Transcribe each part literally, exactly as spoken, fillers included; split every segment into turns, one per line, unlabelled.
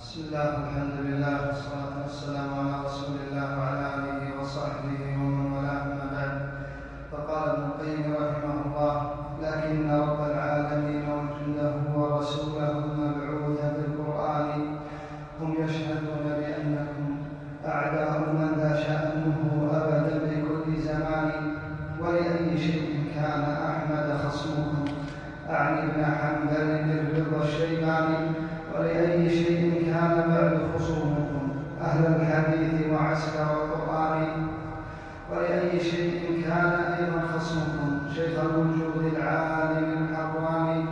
بسم الله والحمد لله والصلاة والسلام على رسول الله وعلى آله وصحبه ومن والاه أما بعد. فقال ابن القيم رحمه الله: لكن رب العالمين وجنده ورسوله المبعوث بالقرآن هم يشهدون بأنكم أعداء من لا شأنه أبدا بكل زمان، ولأي شيء كان أحمد خصمكم أعني ابن حنبل الرضا الشيباني، ولأي شيء كان بعد خصومكم أهل الحديث وعسكر القرآن، ولأي شيء كان أيضا خصمكم شيخ الوجود العالم الحراني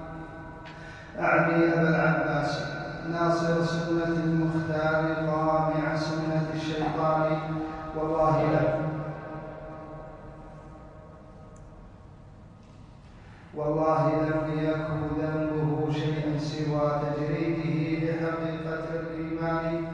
أعني أبا العباس ناصر سنة المختار قامع سنة الشيطان. والله لم والله لم يكن ذنبه شيئا سوى تجريده لحقيقة الإيمان.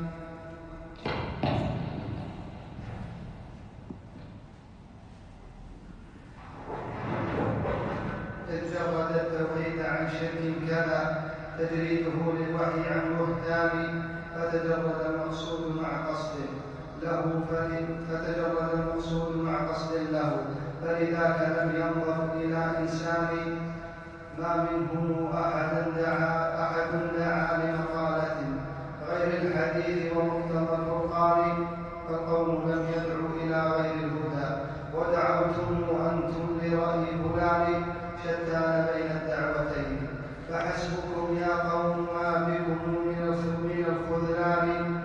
إذ جرد التوحيد عن شرك كذا تجريده للوحي عن بهتان، فتجرد المقصود مع قصد له فتجرد المقصود مع قصد له فلذاك لم ينظر إلى إنسان ما منه أحد دعا أحد دعا لمقالة غير الحديث ومقتضى الفرقان، فالقوم لم يدعوا إلى غير الهدى ودعوتم أنتم لرأي فلان شتان بين الدعوتين، فحسبكم يا قوم ما بكم من الخذلان.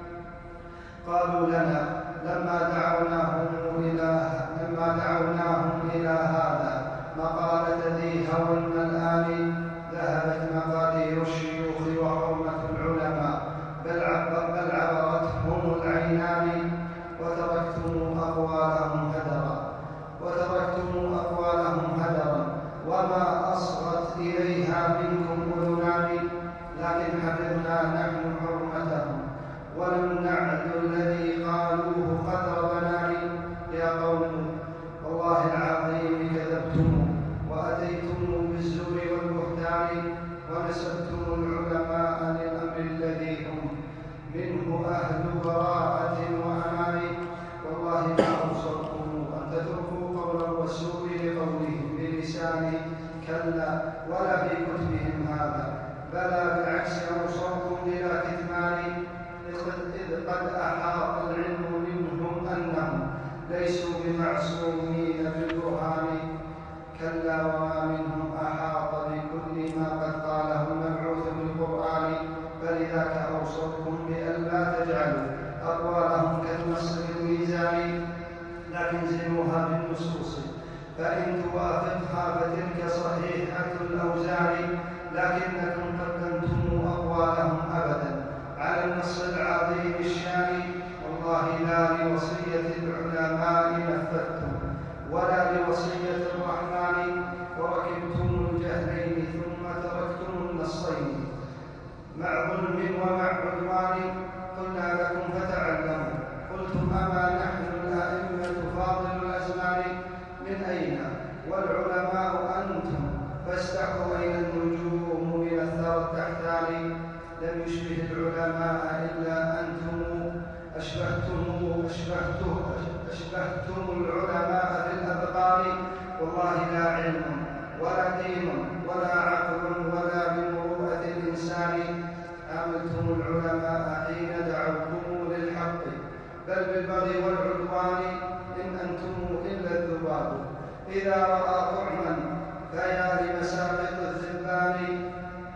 قالوا لنا لما دعوناهم إلى لما دعوناهم إلى هذا مقالة ذي هوى ملآن، ذهبت مقادير الشيوخ وحرمة العلماء بل عبرتهم العينان، وتركتم أقوالهم هدرا وتركتم أقوالهم هدرا وما أصغت إليها منكم أذنان، لكن حفظنا نحن حرمتهم ولم نعد الذي قالوه قدر بنان. يا قوم والله العظيم كذبتم وأتيتم بالزور والبهتان، ونسبتم العلماء للأمر الذي هم منه أهل براءة وأمان. والله ما أوصلكم أن تتركوا قول الرسول لقولهم بلسان كلا ولا في كتبهم هذا، بلى بالعكس أوصلكم بلا كتمان، إذ قد أحاط العلم منهم أنهم ليسوا بمعصومين بالبرهان، كلا وما منهم أحاط بكل ما قد قاله المبعوث بالقرآن، فلذاك أوصلكم بألا تجعلوا أقوالهم كالنص بالميزان، لكن زنوها بالنصوص فإن توافقها فتلك صحيحة الأوزان، لكنكم قدمتم أقوالهم أبدا على النص العظيم الشان. والله لا لوصية العلماء نفذتم ولا لوصية الرحمن، وركبتم الجهلين ثم تركتم النصين مع ظلم ومع عدوان. قلنا لكم فتعلموا قلتم أما نحن الأئمة فاضل الأزمان، من أين والعلماء أنتم فاستحوا أين النجوم من الثرى التحتان، لم يشبه العلماء إلا أنتم أشبهتم أشبهتم أشبهتم العلماء بالأبطال. والله لا علم ولا دين ولا عقل ولا بمروءة الإنسان، عاملتم العلماء حين دعوتم للحق بل بالبغي والعدوان، إن أنتم إلا الذباب إذا رأى طعما فيا لمساقط الذبان،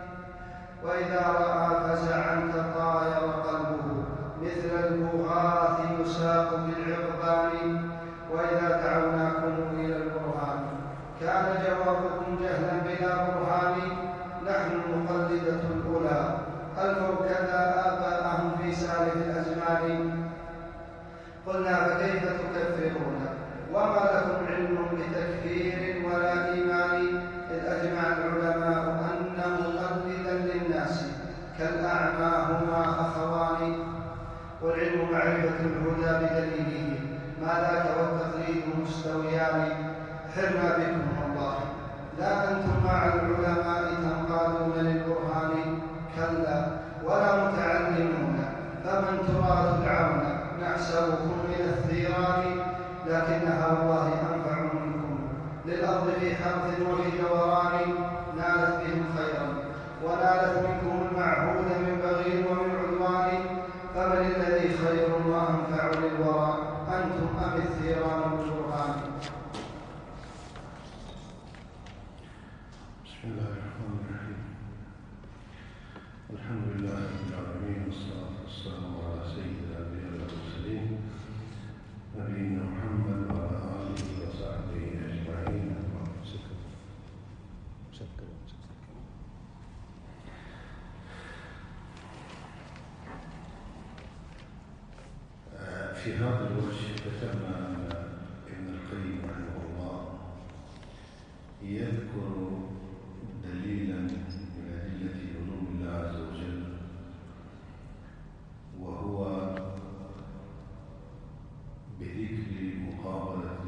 وإذا رأى فزعا تطاير قلبه مثل البغاث يساق بالعقبان، وإذا دعوناكم إلى البرهان كان جوابكم جهلا بلا برهان، نحن المقلدة الأولى ألفوا كذا آباءهم في سالف الأزمان. قلنا فكيف تكفرون وما لكم علم بتكفير ولا إيمان، إذ أجمع العلماء أن مقلدا للناس كالأعمى هما أخوان، والعلم معرفة الهدى بدليله ما ذاك والتقليد مستويان. حرنا بكم والله لا أنتم مع العلماء تنقادون للبرهان، كلا ولا متعلم لكنها والله أنفع منكم. للأرض في حرث وفي دوران نالت بهم خيرا، ونالت منكم المعهود من بغي ومن عدوان. فمن الذي خير وأنفع للورى، أنتم أم الثيران بالبرهان؟
بسم الله الرحمن الرحيم. الحمد لله رب العالمين، والصلاة والسلام على سيد الأنبياء والمرسلين نبينا محمد وعلى آله وصحبه أجمعين. في هذا الوجه كتبنا أن ابن القيم رحمه الله يذكر دليلا من أدلة علوم الله عز وجل، وهو بذكر مقابلة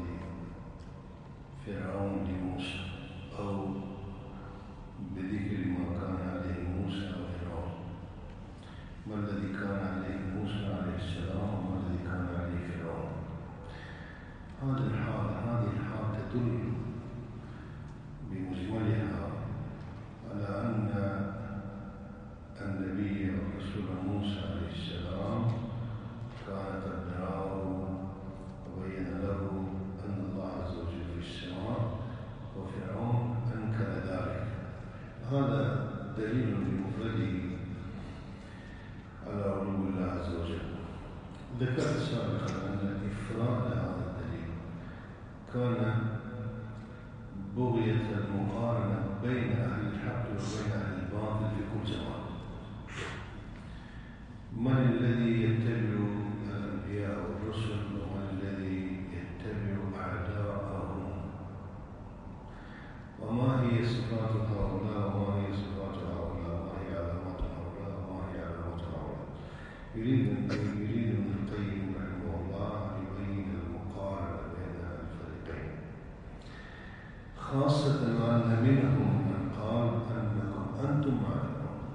فرعون لموسى، أو بذكر ما كان عليه موسى وفرعون، ما الذي كان عليه موسى عليه السلام وما الذي كان عليه فرعون. هذه الحال هذه الحال تدل بمجملها على أن النبي والرسول موسى عليه السلام كان قد رآه وبين له أن الله عز وجل في السماء، وفرعون أنكر ذلك. هذا دليل بمفرده على علو الله عز وجل. ذكرت سابقا أن إفراد هذا الدليل كان بغية المقارنة بين أهل الحق وبين أهل الباطل في كل زمان. من الذي يتبع الأنبياء والرسل ومن الذي يتبع أعداءهم، وما هي صفات هؤلاء وما هي صفات هؤلاء، وما هي علامات هؤلاء وما هي علامات هؤلاء. يريد يريد ابن القيم رحمه الله أن يبين المقارنة بين الفريقين، خاصة أن منهم من قال أنكم أنتم معلمون،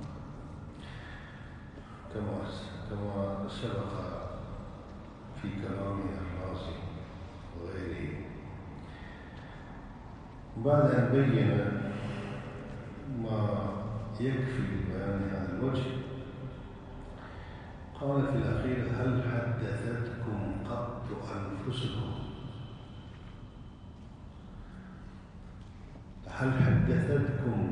كما كما سبق في كلام الرازي وغيره. بعد أن بين ما يكفي بيان هذا الوجه، قال في الأخير: هل حدثتكم قط أنفسكم هل حدثتكم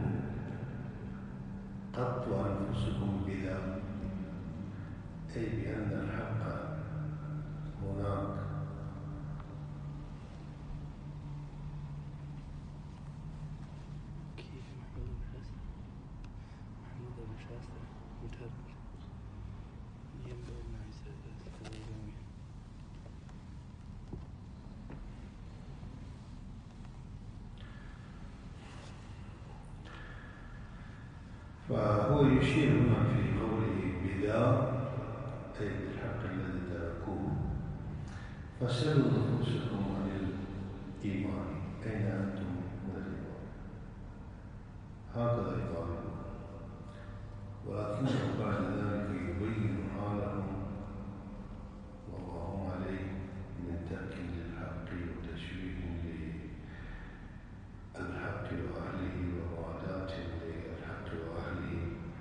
قط أنفسكم بذا، أي بأن الحق هناك
كيف محمود بن حسن محمود بن شاستر مترك ينبغي أن يستخدم.
فهو يشير هنا في قوله بذا أي بالحق الذي تركوه. فسلوا نفوسكم عن الإيمان، أين أنتم من الإيمان؟ هكذا يطالبون، ولكنه بعد ذلك يبين حالهم وما هم عليه من ترك للحق وتشويه للحق وأهله ومعاداة للحق وأهله،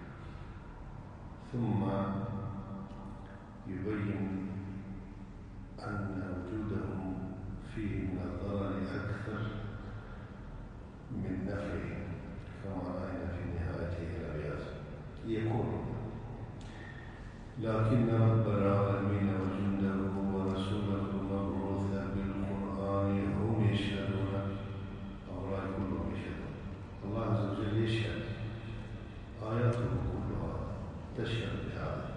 ثم يبين أن وجودهم فيه من الضرر أكثر من نفعه، كما رأينا في نهاية الأبيات. يقول: لكن رب العالمين وجنده ورسوله المبعوث بالقرآن هم يشهدون، هؤلاء كلهم يشهدون، الله عز وجل يشهد، آياته كلها تشهد بهذا.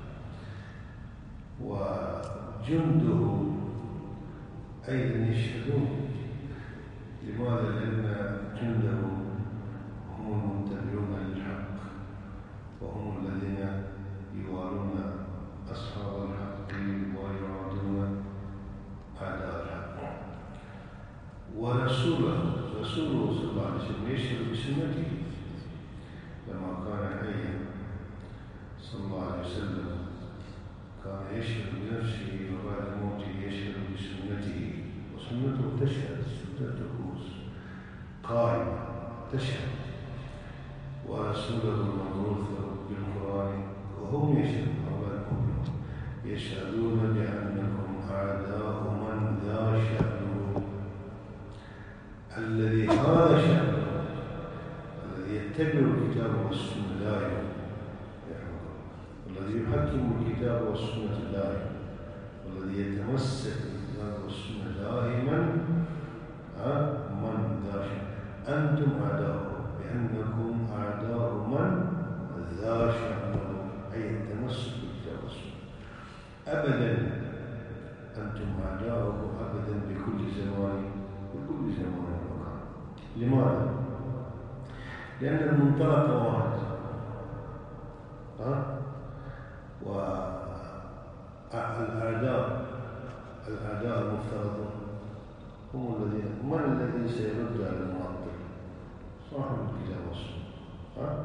وجنده أيضا يشهدون. لماذا؟ لأن جنده هم المتبعون للحق، وهم الذين يوالون أصحاب الحق ويعادون أعداء الحق. ورسوله رسوله صلى الله عليه وسلم يشهد بسنته، لما كان حيا صلى الله عليه وسلم كان يشهد بنفسه، وبعد موته يشهد بسنته سنته تشهد، سنته قائمة تشهد، ورسوله المبعوث بالقرآن وهم يشهدون يشهدون بأنكم أعداء من ذا شأنه، الذي هذا شأنه، الذي يتبع الكتاب والسنة دائما، والذي يحكم الكتاب والسنة دائما، والذي يتمسك بالكتاب والسنة دائما من ذا شأنه. أنتم أعداء بأنكم أعداء من ذا شأنه، أي التمسك بالكتاب والسنة. أبدا أنتم أعداء أبدا بكل زمان، بكل زمان ومكان. لماذا؟ لأن المنطلق واحد، ها؟ والأعداء الأعداء المفترضون هم الذين، من الذي سيرد على المعطل؟ صاحب الكتاب والسنة، ها؟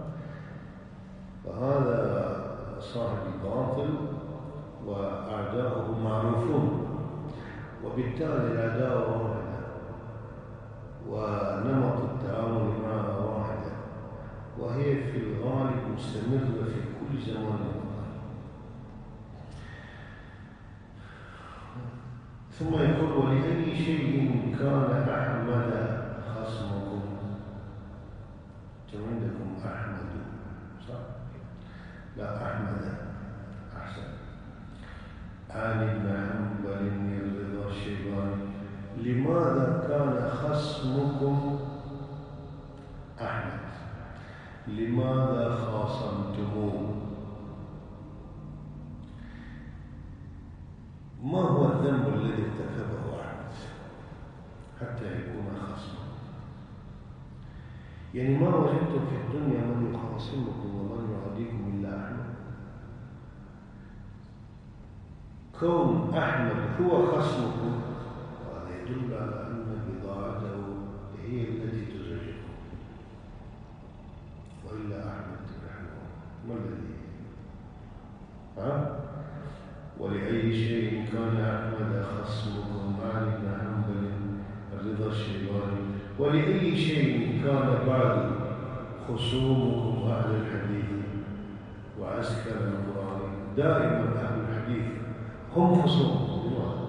فهذا صاحب الباطل وأعداؤه معروفون، وبالتالي الأعداء واحدة ونمط التعامل معها واحدة، وهي في الغالب مستمرة في كل زمان ومكان. ثم يقول ولأي شيء كان أحمد خصمكم. أنتم عندكم أحمد صح؟ لا أحمد أحسن. عن ابن حنبل الرضا الشيباني لماذا كان خصمكم أحمد؟ لماذا خاصمتموه؟ ما هو الذنب الذي ارتكبه أحمد حتى يكون خصما؟ يعني ما وجدتم في الدنيا من يخاصمكم ومن يعاديكم إلا أحمد. كون أحمد هو خصمكم هذا يدل على أن بضاعته هي التي تزعجكم، وإلا أحمد رحمه ما الذي ها؟ ولأي شيء كان أحمد خصمكم عن ابن حنبل الرضا الشيباني ولأي شيء كان بعد خصومكم أهل الحديث وعسكر القرآن. دائما أهل الحديث هم خصومكم. لماذا؟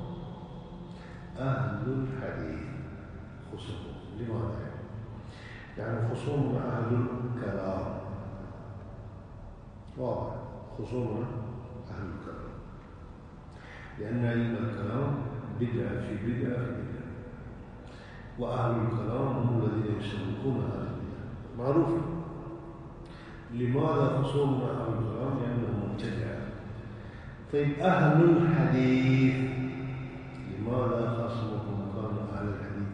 أهل الحديث خصومكم. لماذا؟ يعني خصومنا أهل الكلام، واضح، خصومنا أهل الكلام، لأن علم الكلام بدعة في بدعة في بدعة، وأهل الكلام هم الذين يسلكون هذه البدعة معروفة. لماذا خصومنا أهل الكلام؟ لأنهم مبتدعة. طيب أهل الحديث لماذا خصمكم كانوا أهل الحديث؟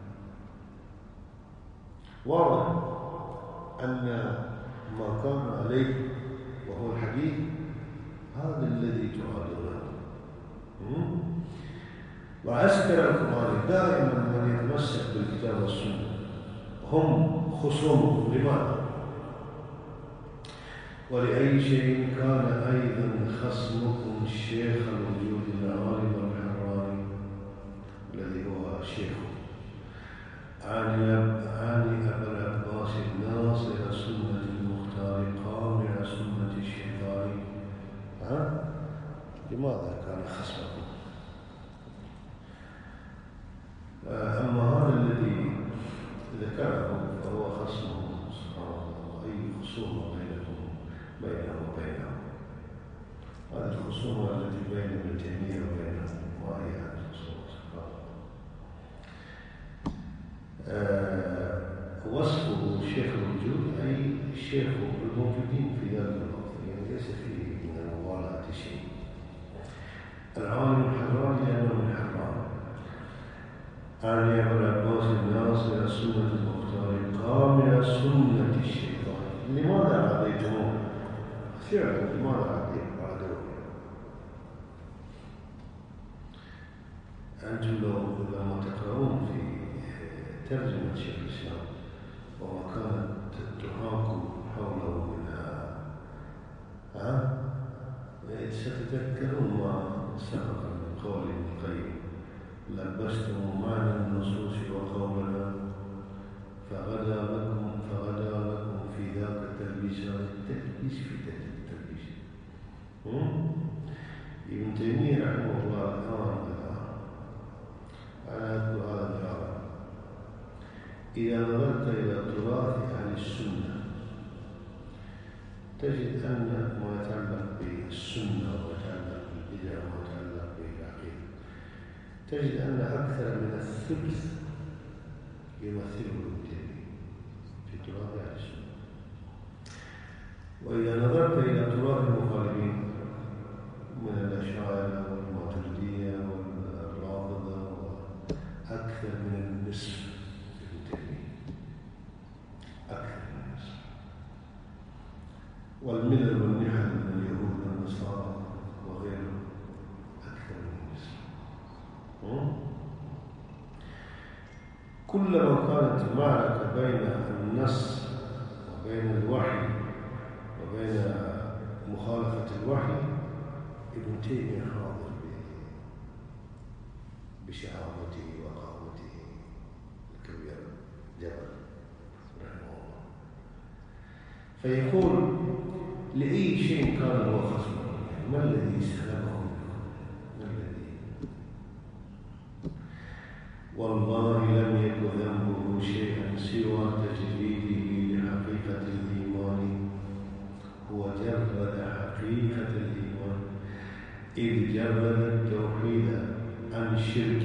واضح أن ما كان عليه وهو الحديث هذا الذي تعادونه. وعسكر القرآن دائما من يتمسك بالكتاب والسنة هم خصومه. لماذا؟ ولأي شيء كان أيضا خصمكم الشيخ الوجود العالم الحراني الذي هو شيخه عن أبا العباس الناصر سنة المختار قامع سنة الشيطان. ها؟ لماذا كان خصمكم؟ أما هذا الذي ذكره فهو خصمه سبحانه الله، أي خصومة بينهم بينه وبينه. هذه الخصومة التي بين ابن تيمية وبينه ما هي هذه الخصومة سبحانه الله؟ وصفه شيخ الوجود أي شيخ الموجودين في ذلك الوقت، يعني ليس فيه من المبالغة شيء. العالم الحراني لأنه من حران. عن أبي العباس الناصر سنة المختار قامع سنة الشيطان. لماذا عاديتموه؟ فعلا لماذا عادوه؟ أنتم لو لما تقرؤون في ترجمة شيخ الإسلام وما كانت تحاكم حوله منها ها ستتذكرون ما سبق من قول ابن القيم لبستم معنى النصوص وقولنا فغدا لكم فغدا لكم في ذاك التلبيس. التلبيس في ذاك التلبيس. ابن تيمية رحمه الله الآن أنا أذكر هذا الجواب. إذا نظرت إلى تراث أهل السنة تجد أن ما يتعلق بالسنة ويتعلق بالبدع ويتعلق بالعقيدة تجد أن أكثر من الثلث يمثله ابن تيمية في تراث أهل السنة. وإذا نظرت إلى تراث المخالفين من الأشاعرة والماتريدية والرافضة أكثر من النصف ابن تيمية، أكثر من النصف. والملل والنحل من اليهود والنصارى وغيرهم أكثر من النصف. كلما كانت المعركة بين النص وبين الوحي وبين مخالفة الوحي ابن تيمية حاضر بشهامته وقامته الكبيرة جبل رحمه الله. فيقول لأي شيء كان هو خصمه، ما الذي سلبه؟ ما الذي؟ والله لم يكن ذنبه شيئا سوى تجريده لحقيقة الإيمان. هو جرد حقيقة الإيمان إذ جرد التوحيد عن الشرك،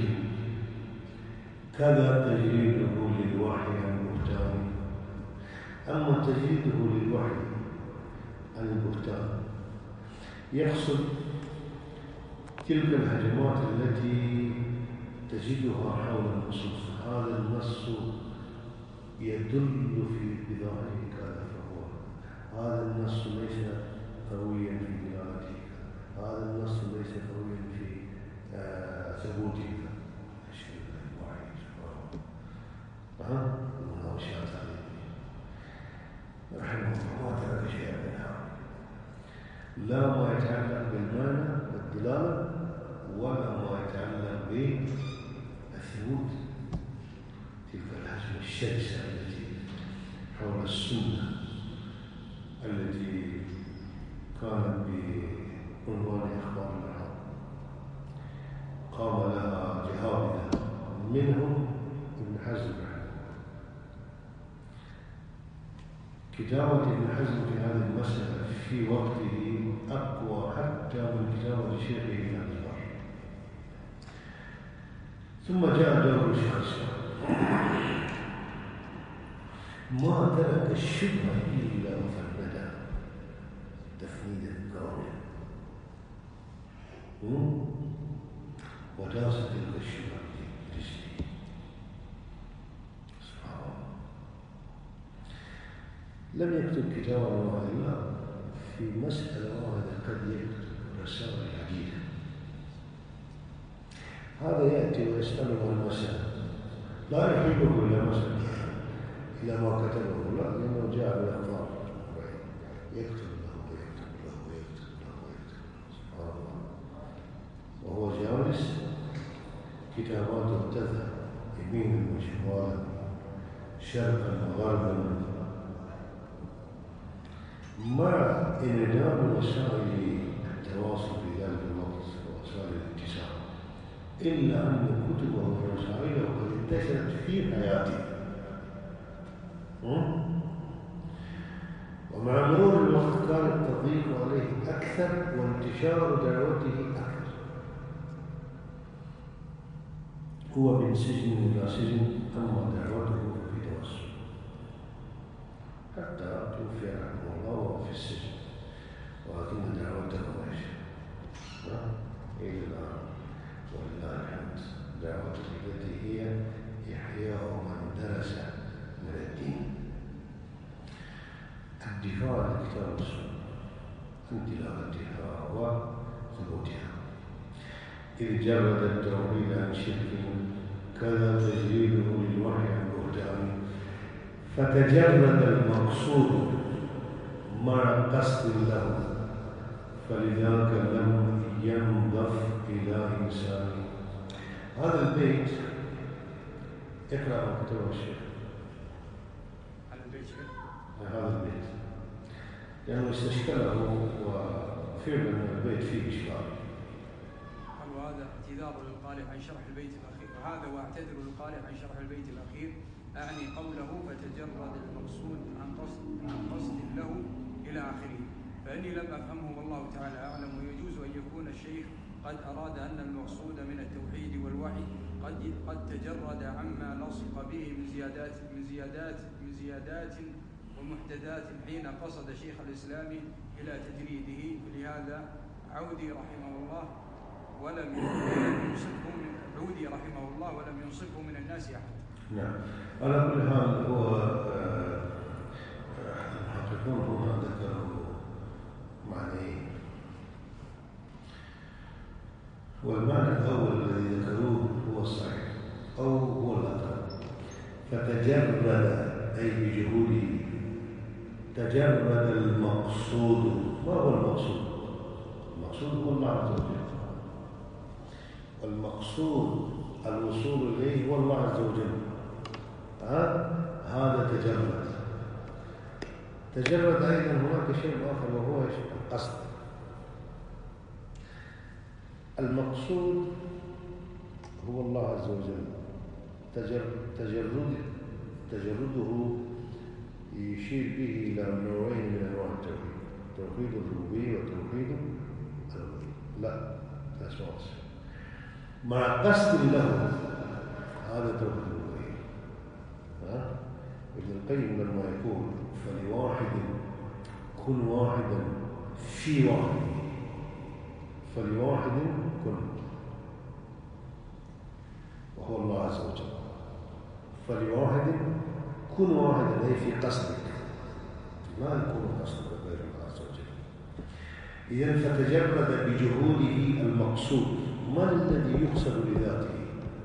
كذا تجريده للوحي عن البهتان. أما تجريده للوحي عن البهتان يقصد تلك الهجمات التي تجدها حول النصوص. هذا النص يدل في بظاهره كذا فهو، هذا النص ليس قويا في دلالته، هذا النص ليس قويا في ثبوته. أشهد أن لا إله إلا الله. ها؟ المناوشات هذه رحمه الله ما ترك شيئا منها، لا ما يتعلق بالمعنى والدلالة ولا ما يتعلق بالثبوت. تلك الهجمة الشرسة التي حول السنة التي كانت بعنوان إخبار الحق قام لها جهابذة منهم ابن حزم. كتابة ابن حزم في هذه المسألة في وقته أقوى حتى من كتابة شيخه ابن عبد البر. ثم جاء دور الشيخ الإسلام ما ترك الشبهة إلا وفندها تفنيدا كاملا وداس تلك الشبهة برجله. سبحان الله. لم يكتب كتابا واحدا في مسألة واحدة، قد يكتب رسائل عديدة. هذا يأتي ويسأله عن مسألة لا يحبه إلا مسألة إلى ما كتبه الله، لأنه جاء بالأخبار يكتب له ويكتب له ويكتب له ويكتب له. سبحان الله. وهو جالس كتاباته تذهب يمينا وشمالا شرقا وغربا مع انعدام وسائل التواصل في ذلك الوقت ووسائل الاتصال، إلا أن كتبه ورسائله قد انتشرت في حياته. ومع مرور الوقت كانت تضيق عليه أكثر وانتشار دعوته أكثر. هو من سجن إلى سجن، أما دعوته في توسل حتى توفي رحمه الله وهو في السجن، ولكن دعوته ايش؟ إلى الآن ولله الحمد دعوته التي هي إحياء من درس من الدين، الدفاع عن الكتاب والسنة، عن دلالتها وثبوتها. إذ جرد التوحيد عن شرك كذا تجريده للوحي عن بهتان، فتجرد المقصود مع قصد له، فلذاك لم ينضف إلى إنسان. هذا البيت اقرأ ما كتبه الشيخ.
هذا البيت شيخ؟
هذا البيت لأنه استشكله وفعلا البيت فيه إشكال.
قال وهذا اعتذار للقارئ عن شرح البيت الأخير، وهذا واعتذر للقارئ عن شرح البيت الأخير، أعني قوله فتجرد المقصود عن قصد عن قصد له إلى آخره، فإني لم أفهمه والله تعالى أعلم. ويجوز أن يكون الشيخ قد أراد أن المقصود من التوحيد والوحي قد قد تجرد عما لصق به من زيادات من زيادات من زيادات ومحدثات حين قصد شيخ الإسلام إلى تجريده. لهذا عودي رحمه الله ولم ينصفه من عودي رحمه الله ولم ينصفه من الناس أحد.
نعم. على كل حال هو المحققون هنا ذكروا معنيين، والمعنى الأول الذي ذكروه هو الصحيح أو هو الأقرب. فتجرد أي بجهوده، تجرد المقصود. ما هو المقصود؟ المقصود هو الله عز وجل، والمقصود الوصول إليه هو الله عز وجل. هذا تجرد. تجرد أيضا هناك شيء آخر وهو القصد. المقصود هو الله عز وجل. تجرد تجرده يشير به إلى نوعين من أنواع التوحيد: توحيد الربوبية وتوحيد الألوهية. لا أسمع مع قصد له، هذا توحيد الربوبية. ابن القيم لما يقول فلواحد كن واحدا في واحد، فلواحد كن، وهو الله عز وجل. فلواحد كن واحدا أي في قصدك، لا يكون قصدك غير الله عز وجل. إذن فتجرد بجهوده المقصود، ما الذي يقصد لذاته،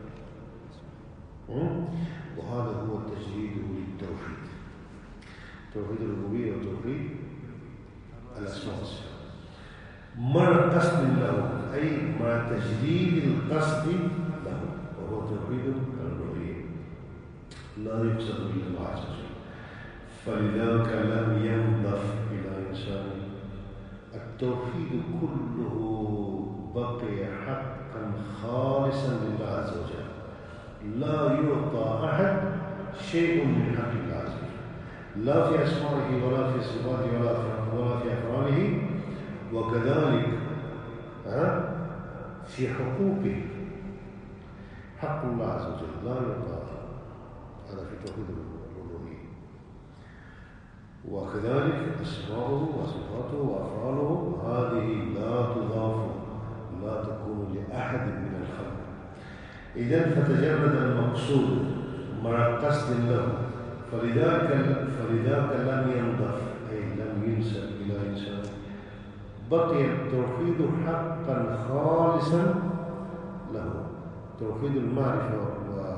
وهذا هو التجريد للتوحيد، توحيد الربوبية وتوحيد الأسماء والصفات. مع قصد له أي مع تجريد القصد له، وهو توحيد الربوبية، لا يقصد به الله عز وجل. فلذلك لم ينضف إلى إنسان. التوحيد كله بقي حقا خالصا لله عز وجل، لا يعطى أحد شيء من حق الله عز وجل، لا في أسمائه ولا في صفاته ولا في ولا في أفعاله. وكذلك في حقوقه، حق الله عز وجل لا يعطى، هذا في توحيد الألوهية. وكذلك أسماؤه وصفاته وأفعاله هذه لا تضاف، لا تكون لأحد من الخلق. إذن فتجرد المقصود مع قصد له، فلذلك فلذلك لم ينضف أي لم ينسب إلى إنسان، بقي التوحيد حقا خالصا له. توحيد المعرفة و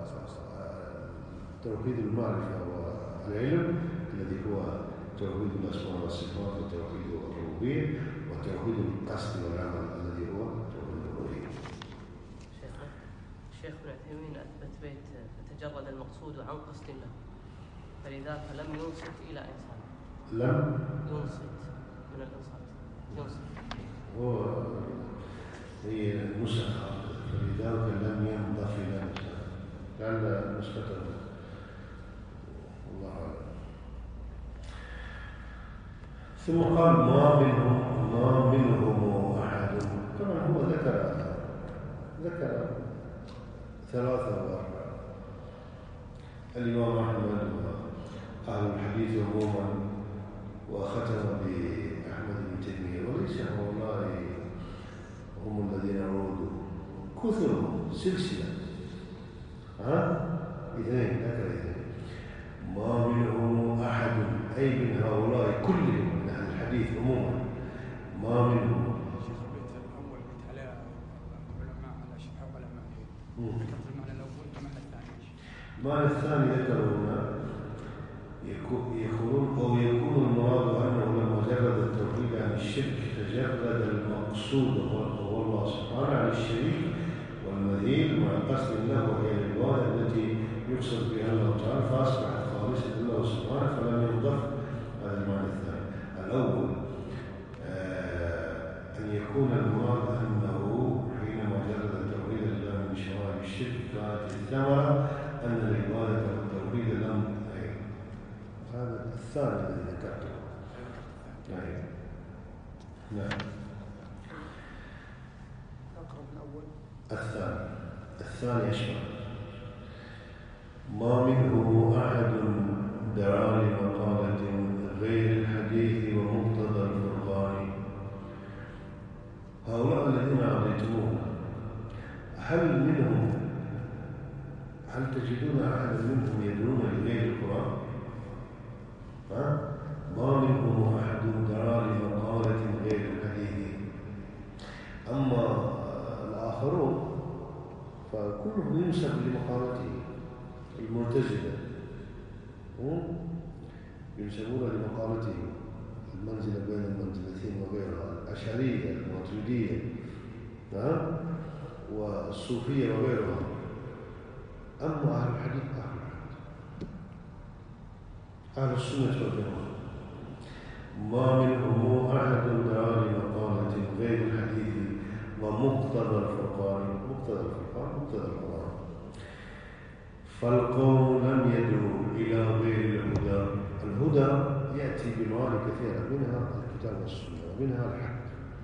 توحيد المعرفة والعلم الذي هو توحيد الأسماء والصفات وتوحيد الربوبية، وتوحيد القصد والعمل الذي هو توحيد الألوهية.
شيخنا الشيخ ابن عثيمين أثبت بيت فتجرد المقصود عن قصد له، فلذلك لم ينصت إلى إنسان.
لم
ينصت من الإنصات، ينصت.
هو هي نسخة، فلذلك لم ينضف إلى إنسان، لعل نسخته الله أعلم. ثم قال ما منهم ما منهم أحد. طبعا هو ذكر ذكر ثلاثة وأربعة: الإمام أحمد وأهل الحديث عموما، وختم بأحمد بن تيمية، وليس هؤلاء هم الذين عودوا، كثرهم سلسلة. ها اثنين ذكر اثنين: ما منهم أحد أي من هؤلاء كلهم من أهل الحديث عموما، ما منهم.
الشيخ البيت الأول بيت على علماء على شرح علماء، ذكرت المعنى الأول والمعنى الثاني.
المعنى الثاني ذكروا هنا يقولون أو يكون المراد أنه لما جرد التوحيد عن الشرك تجرد المقصود وهو الله سبحانه عن الشريك، والمذيل مع قصد له هي العبادة التي يقصد بها الله تعالى فأصبحت خالصة لله سبحانه فلم يضف هذا المعنى الثاني. الأول آه أن يكون المراد أنه حينما جرد التوحيد لله من شوائب الشرك كانت الثمرة أن العبادة والتوحيد لم هذا الثاني الذي ذكرته. نعم. نعم. الثاني الثاني أشبه ما منه أحد دعا لمقالة غير الحديث ومقتضى الفرقان. هؤلاء الذين أعطيتموهم هل منهم هل تجدون أحدا منهم يدعون لغير القرآن؟ ها؟ ما منهم أحد دعا لمقالة غير الحديث. أما الآخرون فكلهم ينسب لمقالته. المعتزلة ينسبون لمقالته المنزلة بين المنزلتين وغيرها، الأشعرية الماتريدية والصوفية وغيرها. أما أهل الحديث أهل الحديث أهل السنة والجماعة ما منهم أحد دعا لمقالة غير الحديث ومقتضى الفرقان. مقتضى الفرقان مقتضى القرآن. فالقوم لم يدعوا إلى غير الهدى. الهدى يأتي بمعاني كثيرة منها الكتاب والسنة ومنها الحق.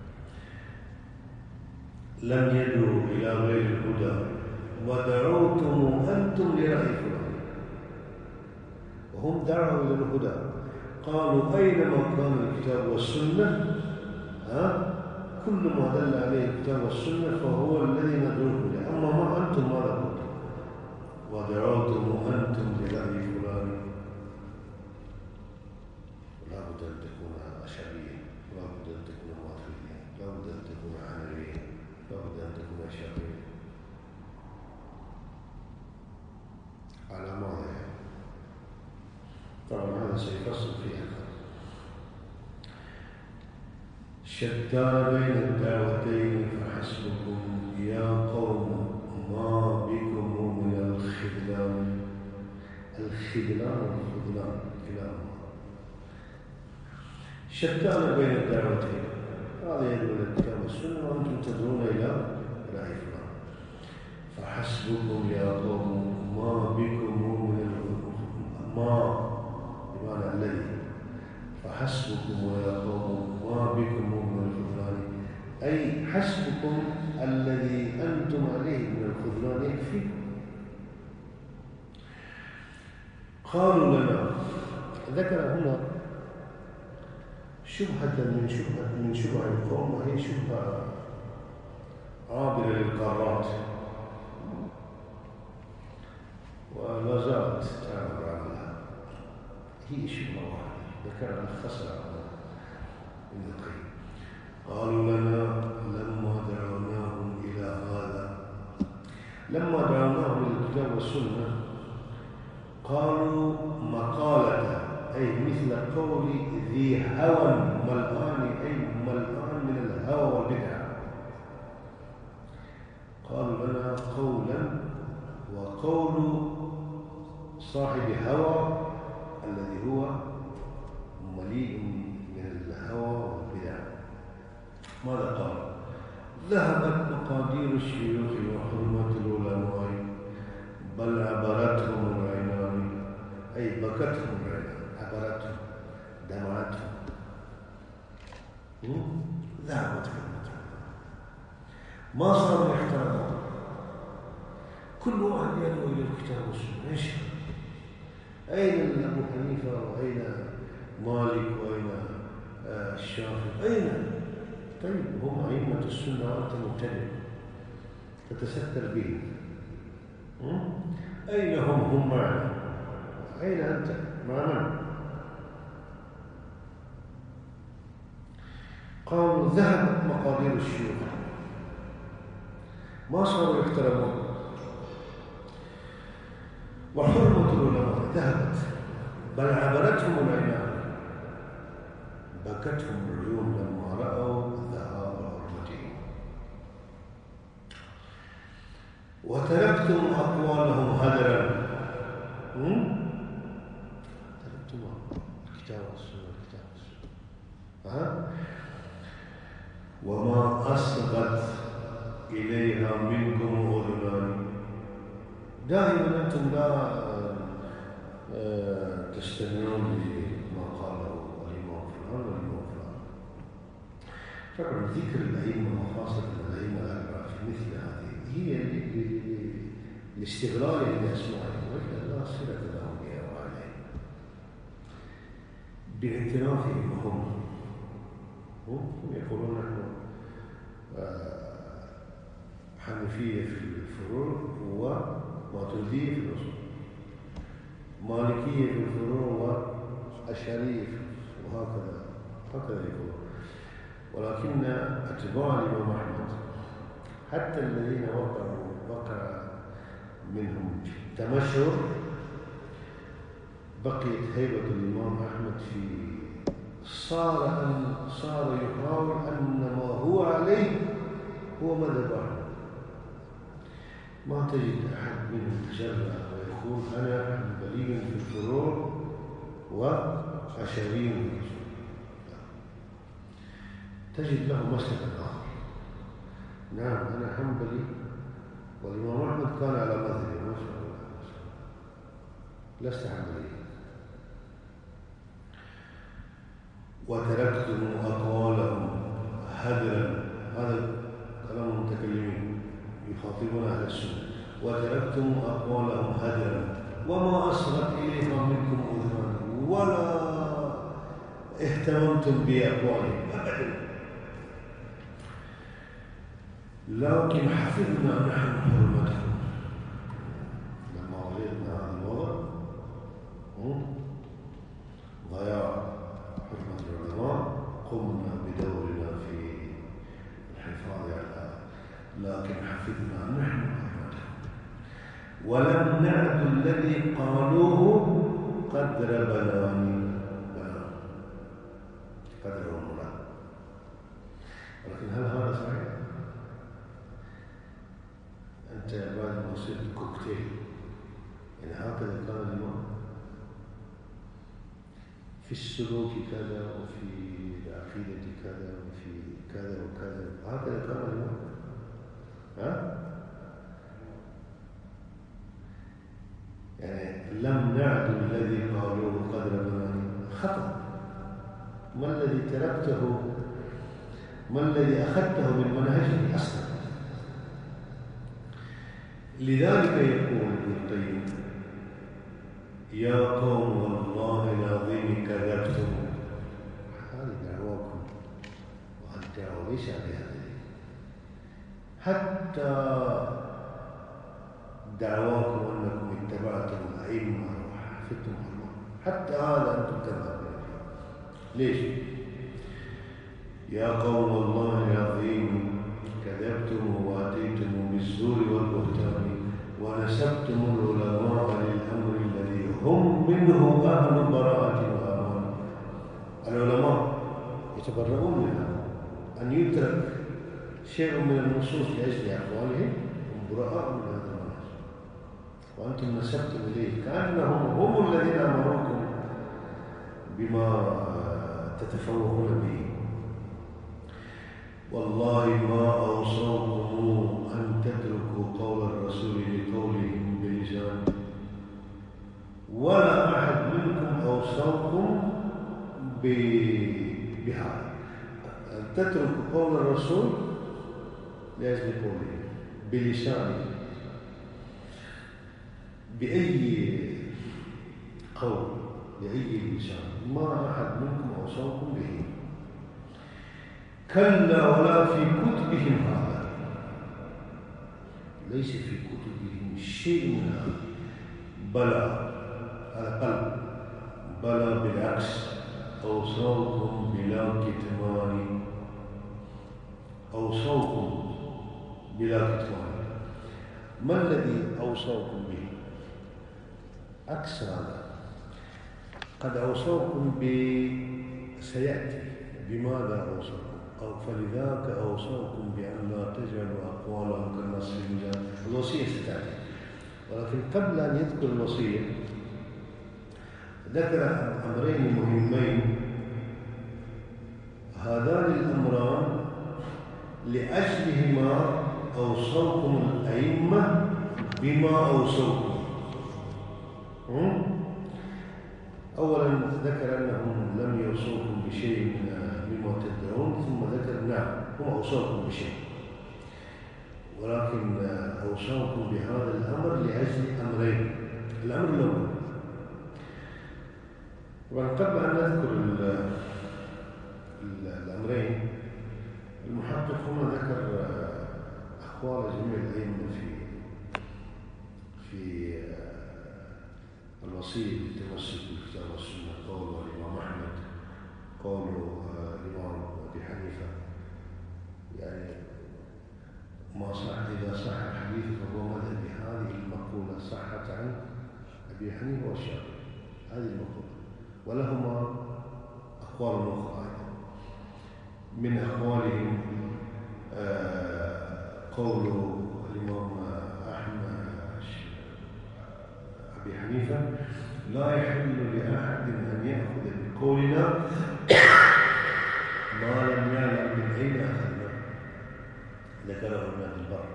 لم يدعوا إلى غير الهدى ودعوتم أنتم لرأي فلان. وهم دعوا إلى الهدى قالوا أينما كان الكتاب والسنة ها كل ما دل عليه الكتاب والسنة فهو الذي ندعوه له. أما ما أنتم ماذا قلتم؟ ودعوتم أنتم لرأي فلان. لا بد أن تكون أشعريا، لا بد أن تكون ماتريديا، لا بد أن تكون حنفيا، لا بد أن تكون أشعريا. على ماذا يعني؟ طبعا هذا سيفصل فيه أكثر. شتان بين الدعوتين فحسبكم يا قوم ما بكم من الخذلان. الخذلان والخذلان كلاهما. شتان بين الدعوتين هذا يدعو إلى الكتاب والسنة وأنتم تدعون إلى رأي فلان. فحسبكم يا قوم ما بكم من ما بمعنى الذي. فحسبكم يا قوم ما بكم من الخذلان أي حسبكم الذي أنتم عليه من الخذلان يكفيكم. قالوا لنا ذكر هنا شبهة من شبهة من شبه القوم وهي شبهة عابرة للقارات ولا زالت تعبر عنها. هي شبهة واحدة ذكر الخسر ابن القيم. قالوا لنا لما دعوناهم إلى هذا لما دعوناهم إلى الكتاب والسنة قالوا مقالة أي مثل قول ذي هوى ملآن أي ملآن من الهوى والبدعة. قالوا لنا قولا وقول صاحب هوى الذي هو مليء من الهوى والبدع. ماذا قال؟ ذهبت مقادير الشيوخ وحرمة العلماء بل عبرتهم العينان أي بكتهم العينان عبرتهم دمعتهم. ذهبت كلمتهم ما صاروا يحترمون. كل واحد يدعو إلى الكتاب والسنة. ايش؟ أين أبو حنيفة وأين مالك وأين آه الشافعي؟ أين؟ طيب هم أئمة السنة وأنت مبتدئ تتستر بهم. أين هم؟ هم معنا. أين أنت؟ مع من؟ قالوا ذهبت مقادير الشيوخ ما صاروا يحترمون وحرمة العلماء ذهبت بل عبرتهم العينان بكتهم العيون لما رأوا ذهاب حرمتهم. وتركتم أقوالهم هدرا. تركتم الكتاب والسنة الكتاب والسنة ها؟ وما أصغت إليها منكم أذنان. دائما أنتم لا تستمعون لما قاله الإمام فلان والإمام فلان. فكرة ذكر الأئمة وخاصة الأئمة الأربعة في مثل هذه هي الاستغلال لأسمائهم وإلا لا صلة لهم بها وعليهم باعترافهم هم. هم يقولون نحن حنفية في الفروع وماتريدية في الأصول، مالكية في الفروع وأشعرية وهكذا هكذا يقولون. ولكن أتباع الإمام أحمد حتى الذين وقعوا وقع منهم تمشر بقيت هيبة الإمام أحمد في صار أن صار يحاول أن ما هو عليه هو مذهب أحمد. ما تجد أحد منهم يتجرأ ويقول أنا حنبلي في الفروع وأشعري في الأصول. تجد له مسلكا آخر. نعم أنا حنبلي والإمام أحمد كان على مذهبه ما شاء الله، لست حنبليا. وتركتم أقوالهم هدرا، هذا كلام المتكلمين يخاطبون أهل السنة. وتركتم أقوالهم هدرا وما أصغت إليها منكم أذنان ولا اهتممتم بأقوالهم أبدا، لكن حفظنا نحن حرمتهم. لما وجدنا هذا الوضع ضياع حرمة العلماء قمنا بدورنا في الحفاظ على، لكن حفظنا نحن حرمتهم ولم نعد الذي قالوه قدر بلاني بلان قدر المراد. ولكن هل هذا صحيح؟ أنت بعد ما صرت كوكتيل يعني هكذا كان الإمام في السلوك كذا وفي العقيدة كذا وفي كذا وكذا هكذا كان الإمام. ها؟ يعني لم نعد الذي قالوه قدر بلاني خطأ. ما الذي تركته؟ ما الذي أخذته من منهجه أصلا؟ لذلك يقول ابن القيم يا قوم والله العظيم كذبتم. هذه دعواكم والدعوة ليس عليها دليل، حتى دعواكم أنكم اتبعتم الأئمة وحفظتم الله حتى هذا أنتم تذهبون فيه. ليش؟ يا قوم والله العظيم كذبتم وأتيتم بالزور والبهتان ونسبتم العلماء للأمر الذي هم منه أهل براءة وأمان. العلماء يتبرؤون منها أن يترك شيء من النصوص لأجل أقوالهم، هم براء من هذا المنهج وأنتم نسبتم إليه كأنهم هم الذين أمروكم بما تتفوقون به. والله ما أوصوكم أن تتركوا قول الرسول لقولهم بلسان، ولا أحد منكم أوصوكم بهذا أن تتركوا قول الرسول لأجل قوله بلسانه. بأي قول بأي لسان ما أحد منكم أوصوكم به. كلا ولا في كتبهم هذا، ليس في كتبهم شيء من هذا. بلى هذا قلب، بلى بالعكس أوصوكم بلا كتمان، أوصوكم بلا كتمان. ما الذي أوصوكم به؟ عكس هذا. قد أوصوكم ب سيأتي بماذا أوصوكم؟ أو فلذاك أوصاكم بأن لا تجعلوا أقوالهم كالنص في الميزان. الوصية ستأتي، ولكن قبل أن يذكر الوصية ذكر أمرين مهمين. هذان الأمران لأجلهما أوصوكم الأئمة بما أوصوكم. أولا ذكر أنهم لم يوصوكم بشيء مما تدعون، ثم ذكر نعم هم أوصوكم بشيء، ولكن أوصوكم بهذا الأمر لأجل أمرين. الأمر الأول، وقبل أن نذكر الأمرين المحقق هنا ذكر أقوال جميع الأئمة في في الوصية بالتمسك بالكتاب والسنة. قول الإمام أحمد، قول الإمام أبي حنيفة، يعني ما صح إذا صح الحديث فهو مذهبي. هذه المقولة صحت عن أبي حنيفة والشافعي، هذه المقولة، ولهما أقوال أخرى. من أقوالهم قول الإمام أحمد أبي حنيفة: لا يحل لأحد أن يأخذ بقولنا ما لم يعلم من أين أخذنا. ذكره ابن عبد البر.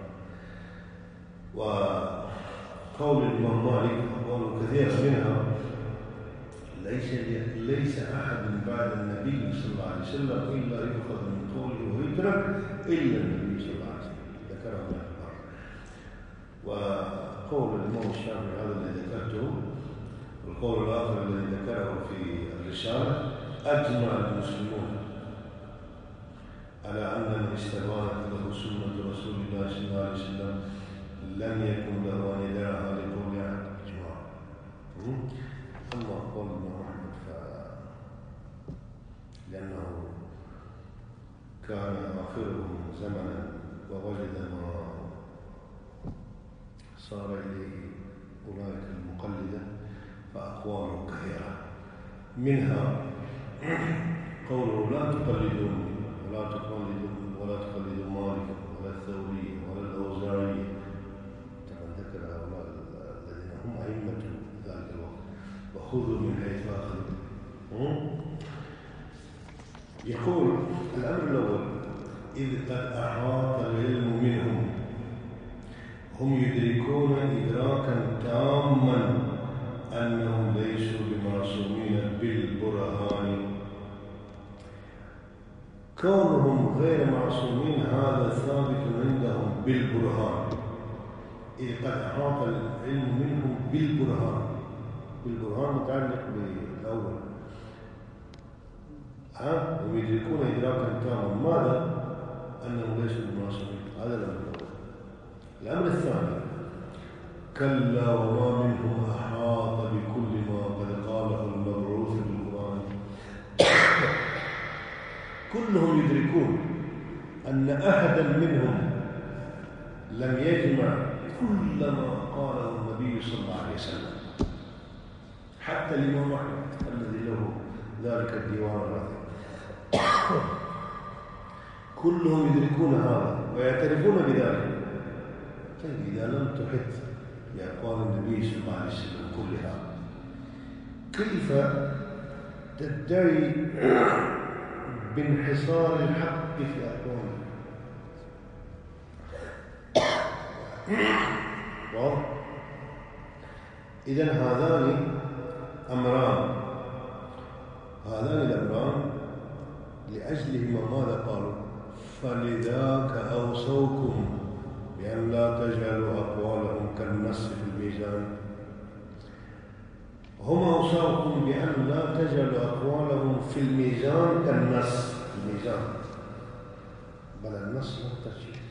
وقول الإمام مالك أقوال كثيرة منها: ليس ليس أحد بعد النبي صلى الله عليه وسلم إلا يؤخذ من قوله ويترك إلا النبي صلى الله عليه وسلم. ذكره ابن عبد البر. وقول الإمام الشافعي هذا الذي ذكرته، والقول الآخر الذي ذكره في الرسالة: أجمع المسلمون على أن من استبانت له سنة رسول الله صلى الله عليه وسلم لم يكن له أن يدعها لقول أحد. إجماع. أما قول الإمام أحمد ف لأنه كان آخرهم زمنا ووجد ما صار إليه أولئك المقلدة، فأقواله كثيرة. منها قوله: لا تقلدون ولا تقلدون ولا تقلدوا مالك ولا الثوري ولا الأوزاعي. طبعا ذكر هؤلاء الذين هم أئمة ذلك الوقت. وخذوا من حيث أخذوا. يقول الأمر الأول: إذ قد أحاط العلم منهم، هم يدركون إدراكا تاما أنهم ليسوا بمعصومين بالبرهان. كونهم غير معصومين هذا ثابت عندهم بالبرهان. إذ قد أحاط العلم منهم بالبرهان. بالبرهان متعلق بالأول. ها هم يدركون إدراكا تاما ماذا؟ أنهم ليسوا بمعصومين. هذا الأمر الأول. الأمر الثاني: كلا وما منهم أحاط بكل ما قد قاله المبعوث بالقرآن. كلهم يدركون أن أحدا منهم لم يجمع كل ما قاله النبي صلى الله عليه وسلم، حتى الإمام أحمد الذي له ذلك الديوان الرهيب. كلهم يدركون هذا ويعترفون بذلك. طيب إذا لم تحط بأقوال النبي صلى الله عليه وسلم كلها، كيف تدعي بانحصار الحق في أقواله؟ واضح؟ إذن هذان أمران، هذان الأمران لأجلهما ماذا قالوا؟ فلذاك أوصوكم بأن لا تجعلوا أقوالهم كالنص في الميزان. هم أوصاكم بأن لا تجعلوا أقوالهم في الميزان كالنص في الميزان، بل النص والترجيح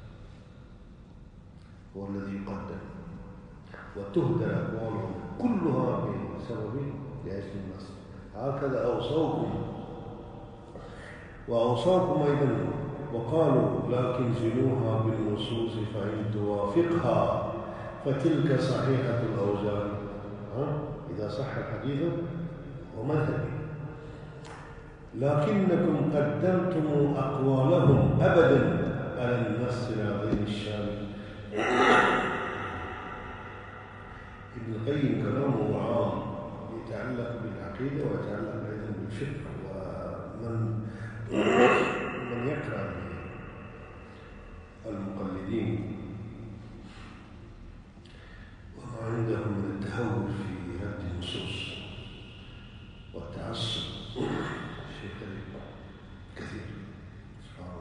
هو الذي يقدم، وتهدر أقوالهم كلها بسبب لأجل النص. هكذا أوصوكم. وأوصاكم أيضا وقالوا: لكن زنوها بالنصوص فإن توافقها فتلك صحيحة الأوزان. ها؟ إذا صح الحديث ومذهبي. لكنكم قدمتم أقوالهم أبدا على النص العظيم الشامل. ابن القيم كلامه عام يتعلق بالعقيدة ويتعلق أيضا بالفقه، ومن من يقرأ المقلدين وما عندهم من التهور في رد النصوص والتعصب شيء كثير سبحان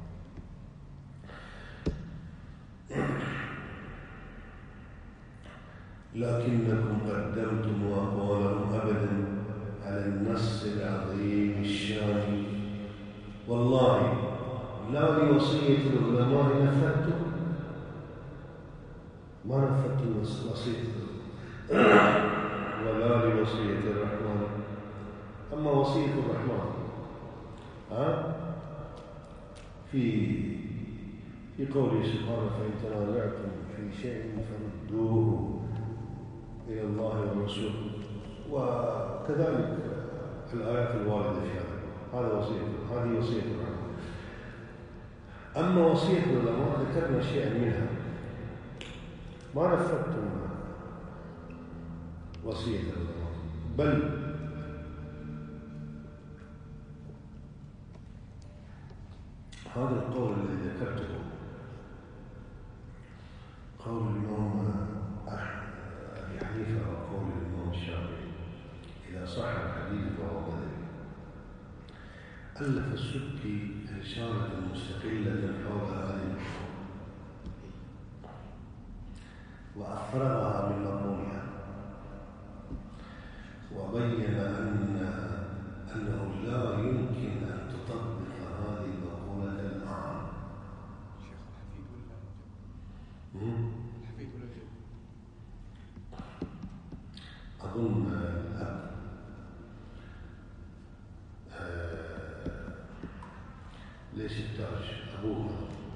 الله. لكنكم قدمتم أقوالهم أبدا على النص العظيم الشان، والله لا لوصية العلماء نفذتم، ما نفذتم وصية ولا لوصية الرحمن. أما وصية الرحمن ها في في قوله سبحانه: فإن تنازعتم في شيء فردوه إلى الله والرسول، وكذلك الآيات الواردة في هذا. هذا وصية، هذه وصية الرحمن. أما وصية العلماء ذكرنا شيئا منها، ما نفذتم وصية العلماء، بل هذا القول الذي ذكرته قول الإمام أبي حنيفة وقول الإمام الشافعي إذا صح الحديث فهو كذب. ألف السبكي رسالة مستقلة حول هذه الأمور وأفرغها من مضمونها، وبين أن أنه لا يمكن أن تطبق هذه المقولة الآن.
شيخ الحفيد ولا الحفيد ولا الجد؟
أظن الأب ليش التاج أبوه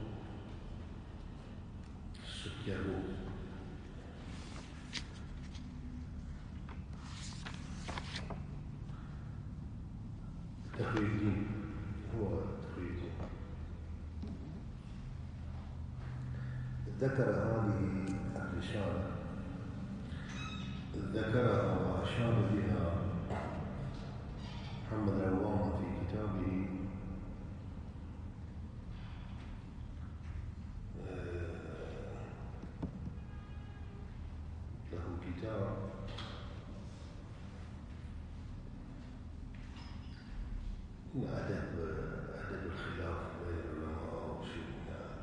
السكي أبوه. تقي الدين هو تقي الدين ذكر هذه الرسالة، ذكرها وأشار بها محمد العوام في كتابه له كتاب أدب أدب الخلاف بين العلماء وشيء من هذا،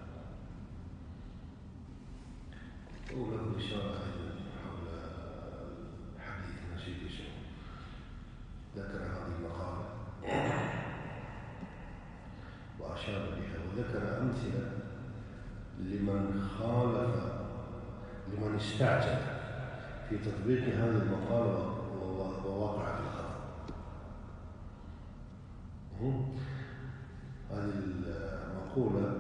وله رسالة حول حديث نسيت اسمه، ذكر هذه المقالة وأشار بها، وذكر أمثلة لمن خالف، لمن استعجل في تطبيق هذه المقالة ووقع في الخطأ. هذه المقولة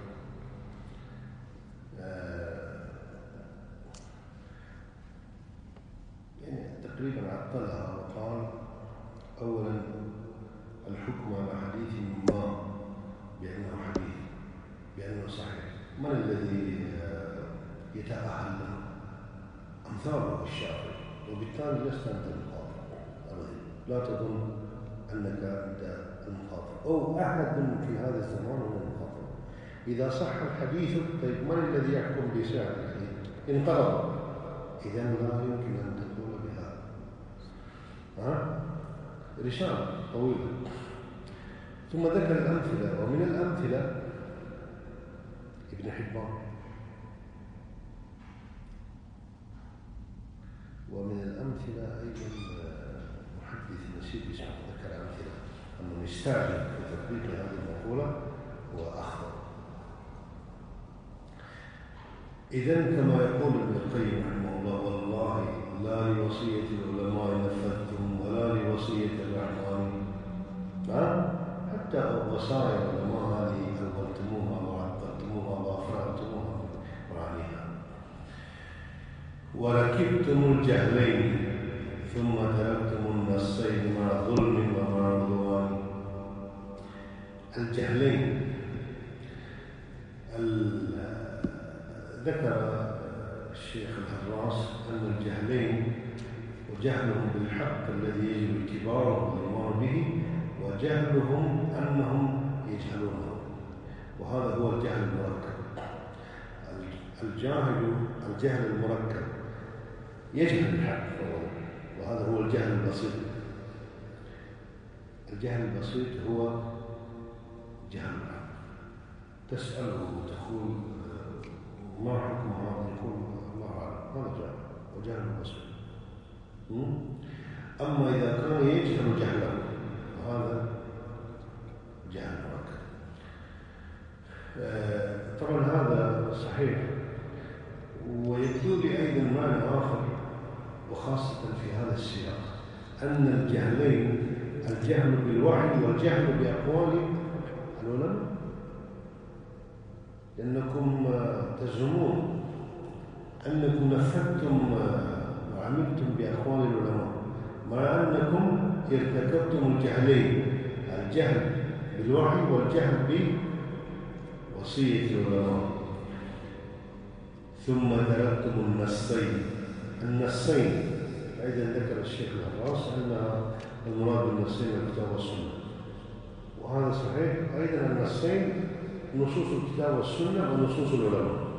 يعني تقريبا عطلها وقال: أولا الحكم على حديث ما بأنه حديث، بأنه صحيح، من الذي يتأهل له؟ أمثاله الشافعي، وبالتالي لست أنت المخاطب أبدا، لا تظن أنك أنت المخاطب، أو أحد من في هذا الزمان هو المخاطب. إذا صح الحديث، طيب من الذي يحكم بصحة الحديث؟ انقرض، إذا لا يمكن أن تقول بهذا. ها؟ رسالة طويلة. ثم ذكر الأمثلة، ومن الأمثلة ابن حبان، ومن الأمثلة أيضا محدث نسيب اسمه ذكر أمثلة أنه يستعجل في تطبيق هذه المقولة وأخطأ. إذن كما يقول ابن القيم رحمه الله: والله لا لوصية العلماء نفذتم ولا لوصية الرحمن. حتى وصايا العلماء هذه أولتموها وعطلتموها وأفرغتموها وعليها، وركبتم الجهلين ثم تركتم النصين مع ظلم ومع عدوان. الجهلين. ذكر الشيخ الهراس أن الجهلين وجهلهم بالحق الذي يجب اتباعه والإيمان به، وجهلهم أنهم يجهلونه، وهذا هو الجهل المركب. الجاهل الجهل المركب يجهل الحق، وهذا هو الجهل البسيط. الجهل البسيط هو جهل الحق. تسأله وتقول ما حكم هذا، يقول الله أعلم، هذا جهل وجهل بسيط. أما إذا كان يجهل جهله فهذا جهل مركب. طبعا هذا صحيح، ويبدو لي أيضا معنى آخر وخاصة في هذا السياق، أن الجهلين الجهل بالوحي والجهل بأقوال العلماء، لأنكم تزعمون أنكم نفذتم وعملتم بأقوال العلماء، مع أنكم ارتكبتم الجهلين، الجهل بالوحي والجهل بوصية العلماء، ثم تركتم النصين. النصين أيضا ذكر الشيخ الهراس أن المراد بالنصين الكتاب والسنة، وهذا صحيح. أيضا النصين نصوص الكتاب والسنة ونصوص العلماء،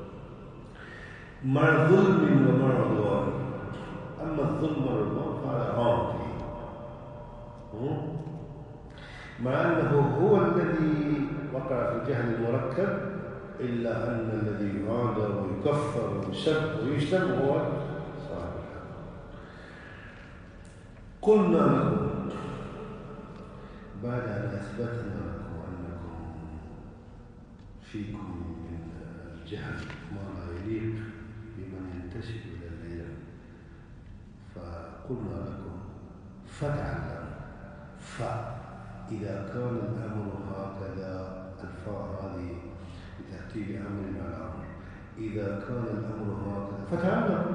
مع ظلم ومع عدوان. أما الظلم والعدوان فهذا عام فيه، مع أنه هو الذي وقع في الجهل المركب، إلا أن الذي يعاد ويكفر ويسب ويشتم هو صاحب الحق. قلنا لكم بعد أن أثبتنا لكم أنكم فيكم من الجهل ما لا يليق بمن ينتسب إلى العلم، فقلنا لكم فتعلم. فإذا كان الأمر هكذا، الفاء هذه بترتيب أمر على أمر، إذا كان الأمر هكذا فتعلم،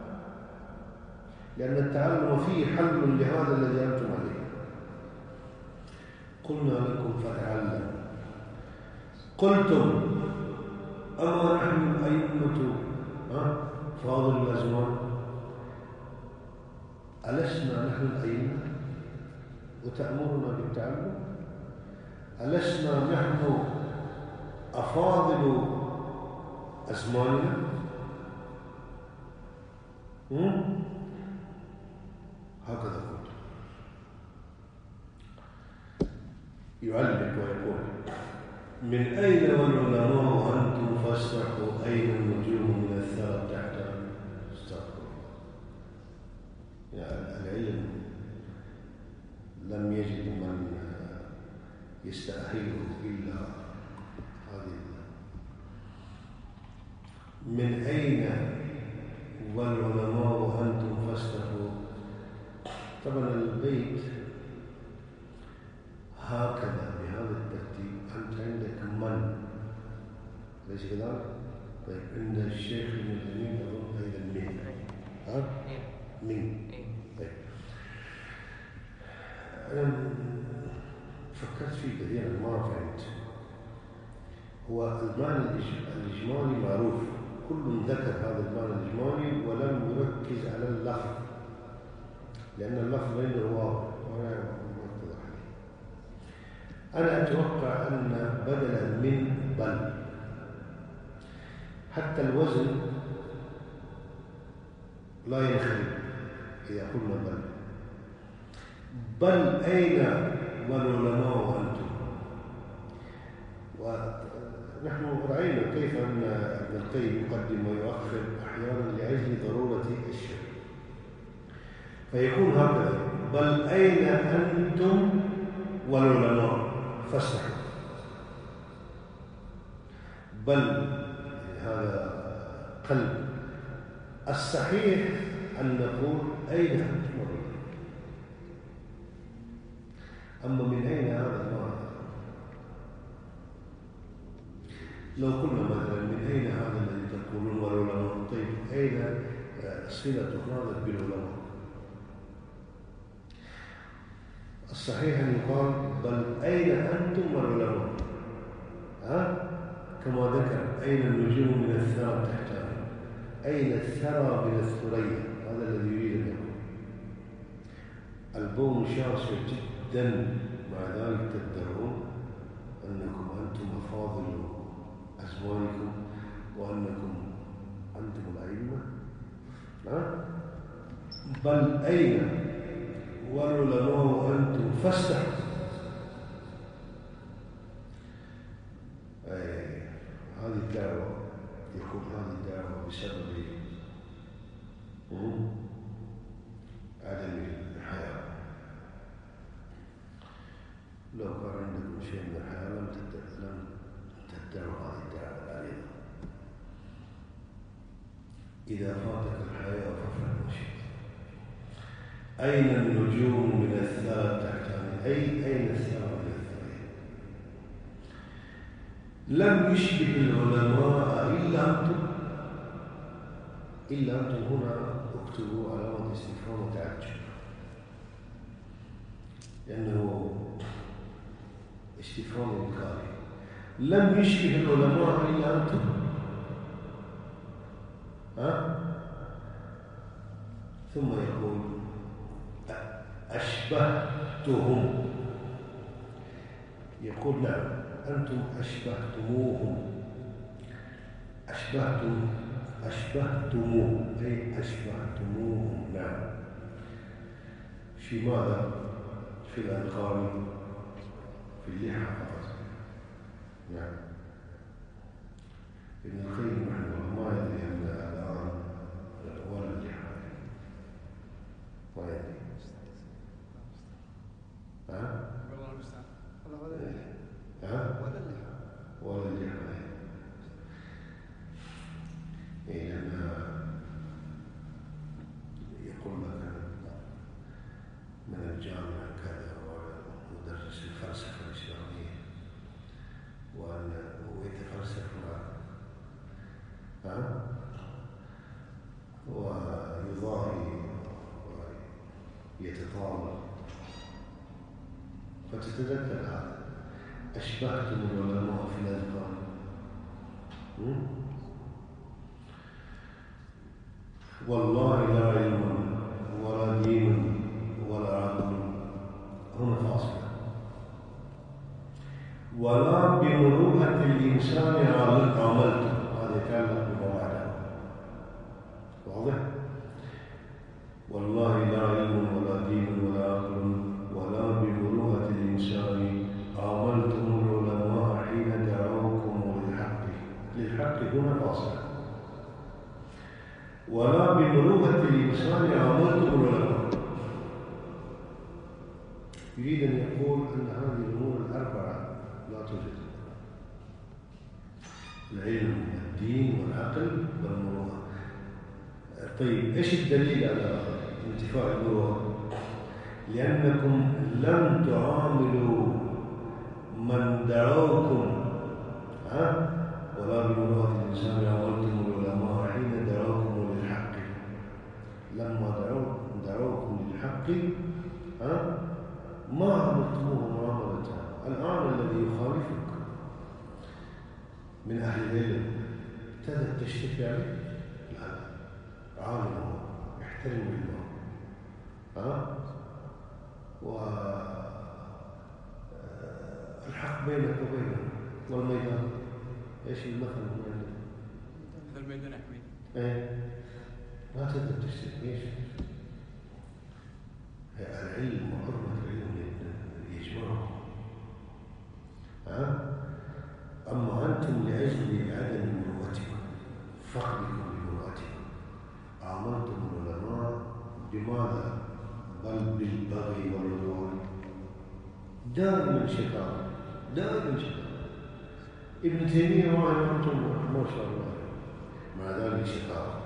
لأن التعلم فيه حل لهذا الذي أنتم عليه. قلنا لكم فتعلم. قلتم أما نحن الأئمة فاضل الأزمان، ألسنا نحن الأئمة وتأمرنا بالتعلم؟ ألسنا نحن أفاضل أزماننا؟ هكذا قلت. يعلق ويقول: من أين والعلماء وأنتم فاستحوا، أين النجوم من الثرى تحت استغفر. يعني العلم لم يجد من يستأهله إلا هذه. من أين والعلماء وأنتم فاستحوا. طبعا البيت هكذا بهذا الترتيب. أنت عندك من، ليس كذلك؟ طيب عند الشيخ ابن الأمين أظن أيضا من. ها؟ من. طيب أنا فكرت فيه كثيرا ما فهمت. هو المعنى الإجمالي معروف، كل ذكر هذا المعنى الإجمالي ولم يركز على اللفظ، لأن اللفظ عنده واضح وأنا أتضح لي. أنا أتوقع أن بدلا من بل، حتى الوزن لا ينخرب إذا قلنا بل. بل أين والعلماء وأنتم. ونحن رأينا كيف أن ابن القيم يقدم ويؤخر أحيانا لأجل ضرورة الشيء، فيكون هكذا: بل أين أنتم والعلماء فاستحوا. بل هذا قلب. الصحيح أن نقول أين أنتم والعلماء. أما من أين هذا المعنى؟ لو قلنا مثلا من أين هذا الذي تقولون والعلماء، طيب أين صلة هذا بالعلماء؟ الصحيح أن يقال بل أين أنتم والعلماء؟ ها؟ كما ذكر أين النجوم من الثرى تحتها؟ أين الثرى من الثريا؟ هذا الذي يريد أن يقول. البون شاسع جدا، مع ذلك تدعون أنكم أنتم أفاضل أزمانكم وأنكم أنتم الأئمة. ها؟ بل أين والعلماء أنتم فاستحوا. أي هذه الدعوة، يقول هذه الدعوة بسبب عدم الحياة. لو كان عندكم شيء من الحياة لم تدعوا هذه الدعوة العريضة. إذا فاتك الحياة فافعل ما شئت. أين النجوم من الثرى تحتها؟ أي أين الثرى من الثرى؟ لم يشبه العلماء إلا أنتم إلا أنتم هنا اكتبوا علامة استفهام وتعجب، لأنه استفهام إنكاري. لم يشبه العلماء إلا أنتم. ها؟ ثم يقول أشبهتهم. يقول نعم أنتم أشبهتموهم. أشبهتم أشبهتموه أي أشبهتموهم. نعم. في ماذا؟ في الألقاب، في اللحى فقط. نعم. ابن القيم رحمه الله ما يدري أن الآن ولا اللحى، ما يدري. ها؟
والله المستعان.
ولا ولا اللحى.
ها؟
ولا اللحى.
ولا اللحى. إيه، لأن يقول لك من الجامعة كذا ومدرس الفلسفة الإسلامية وأن ويتفلسف ها ويضاهي ويتطاول، فتتذكر هذا. أشبهتم العلماء في الأذقان. والله لا علم ولا دين ولا عقل، هنا فاصلة. ولا بمروءة الإنسان عملت، هذا يتعلق بما بعده. واضح؟ والله لا علم ولا دين ولا عقل ولا بمروءة الإنسان عاملتم العلماء حين دعوكم للحق. للحق هنا فاصلة. ولا بمروءة الإنسان عاملتم العلماء. يريد أن يقول أن هذه الأمور الأربعة لا توجد: العلم والدين والعقل والمروءة. طيب إيش الدليل على انتفاء المروءة؟ لأنكم لم تعاملوا من دعوكم ها ولا بمروءة الإنسان عاملتم العلماء حين دعوكم للحق. لما دعوكم دعوكم للحق ها ما عاملتموه معاملة. الآن الذي يخالفك من أهل العلم ابتدأت تشتكي عليه؟ لا، عالمه يحترم علمه ها والحق بينك وبينه. والميدان ايش المثل هنا؟
مثل الميدان يا حميد.
ايه ما تقدر تشتكي. ايش؟ العلم وحرمة العلم يجمعهم. ها؟ أما أنتم لأجل عدم مروءتكم، فقدكم لمروءتكم، عاملتم العلماء بماذا؟ بل بالبغي والعدوان. دائما شقاق، دائما شقاق. ابن تيمية ما أنتم ما شاء الله، مع ذلك شقاق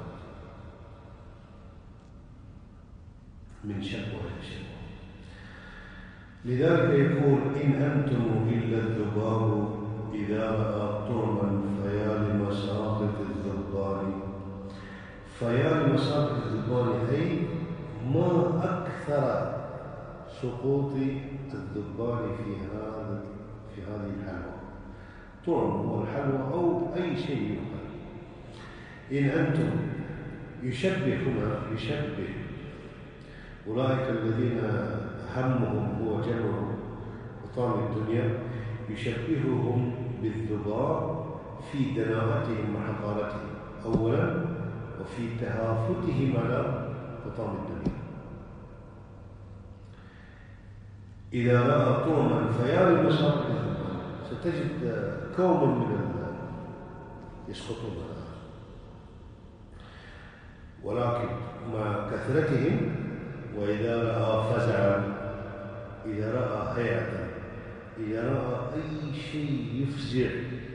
من شقوة إلى شقوة. لذلك يقول: إن أنتم إلا الذباب إذا رأى طعما فيا لمساقط الذبان. فيا لمساقط الذبان أي ما أكثر سقوط الذبان في هذا في هذه الحلوى، طعم والحلوى أو أي شيء يؤكل. إن أنتم يشبه هنا يشبه أولئك الذين همهم هو جمع حطام الدنيا، يشبههم بالذباب في دناءتهم وحقارتهم أولا، وفي تهافتهم على حطام الدنيا. إذا رأى طعما فيا لمصاب ستجد كوما من يسقطون هذا، ولكن مع كثرتهم وإذا رأى فزعا، إذا رأى هيعة، إذا رأى أي شيء يفزع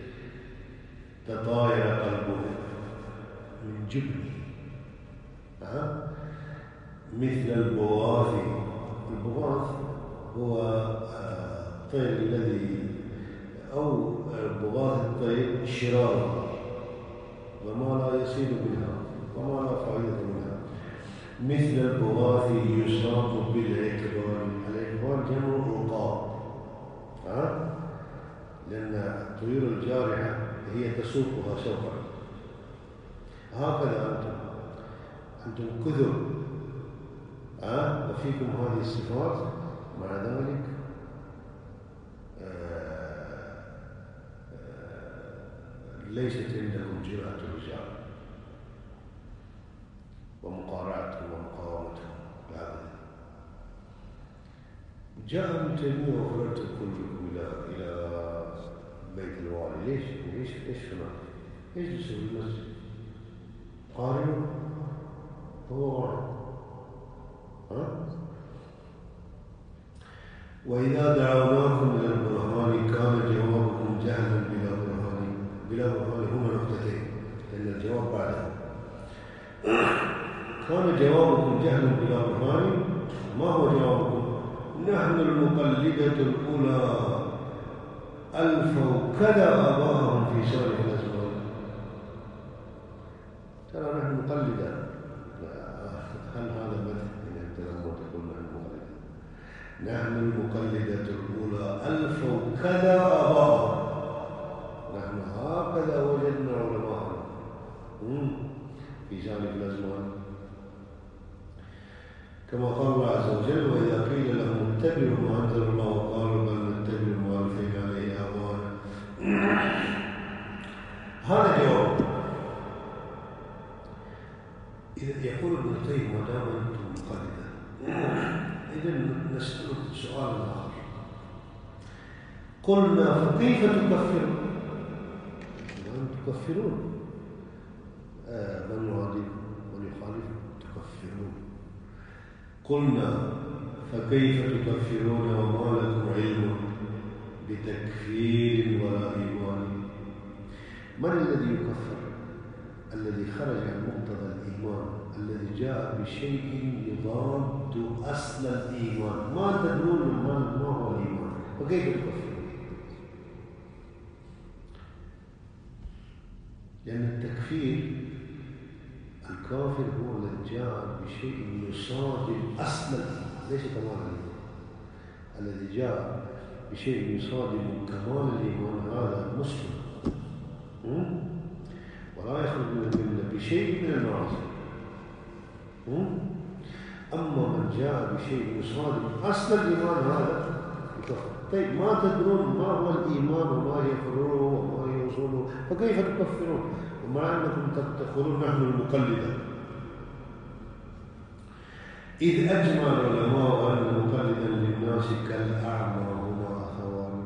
تطاير قلبه من جبنه. أه؟ مثل البواث. البواث هو الطير الذي أو بغاث الطير شرار وما لا يصير منها وما لا فائدة منها. مثل البغاث يصاب بالعكبان. العكبان جمع عقاب، ها؟ لأن الطيور الجارحة هي تسوقها سوقا. هكذا أنتم أنتم كثر، ها؟ وفيكم هذه الصفات، مع ذلك ليست عندكم جرأة الرجال ومقارعتهم ومقاومتهم. هذا جاء ابن تيمية وخرجت كلكم إلى إلى بيت الوالي. ليش؟ ليش ليش هنا؟ اجلسوا في المسجد قارنوا هو واحد. ها؟ وإذا دعوناكم إلى البرهان كان جوابكم جهلا بلا برهان. بلا برهان هما نقطتين لأن الجواب بعده. كان جوابكم جهلا بلا برهان. ما هو جوابكم؟ نحن المقلدة الأولى ألفوا كذا آباءهم في صالح الأزمان. ترى نحن مقلدة. هل هذا مثل إن أنت لما تقول نحن مقلدة؟ نحن المقلدة الأولى ألفوا كذا آباءهم. نحن هكذا وجدنا علماءنا في ذلك الأزمان. كما قال الله عز وجل: وإذا قيل لهم اتبعوا ما أنزل الله وقالوا بل نتبع ما ألفينا عليه آباءنا. هذا جواب. إذا يقول ابن القيم: ما دام أنتم مقلدة، إذا نسألك سؤال آخر. قلنا فكيف تكفرون؟ تكفرون آه من يعاديكم من يخالفكم تكفرون. قلنا فكيف تكفرون وما لكم علم بتكفير ولا إيمان؟ من الذي يكفر؟ الذي خرج عن مقتضى الإيمان، الذي جاء بشيء يضاد أصل الإيمان. ما تدرون ما هو الإيمان، فكيف تكفرون؟ لأن التكفير الكافر هو الذي جاء بشيء يصادم أصل الإيمان، ليس كمال الإيمان. الذي جاء بشيء يصادم كمال الإيمان هذا مسلم ولا يخرج من الملة بشيء من المعاصي. أما من جاء بشيء يصادم أصل الإيمان هذا يكفر. طيب ما تدرون ما هو الإيمان وما هي فروعه وما هي أصوله، فكيف تكفرون ومع أنكم تقولون نحن المقلدة؟ إذ أجمع العلماء أن مقلدا للناس كالأعمى هما أخوان.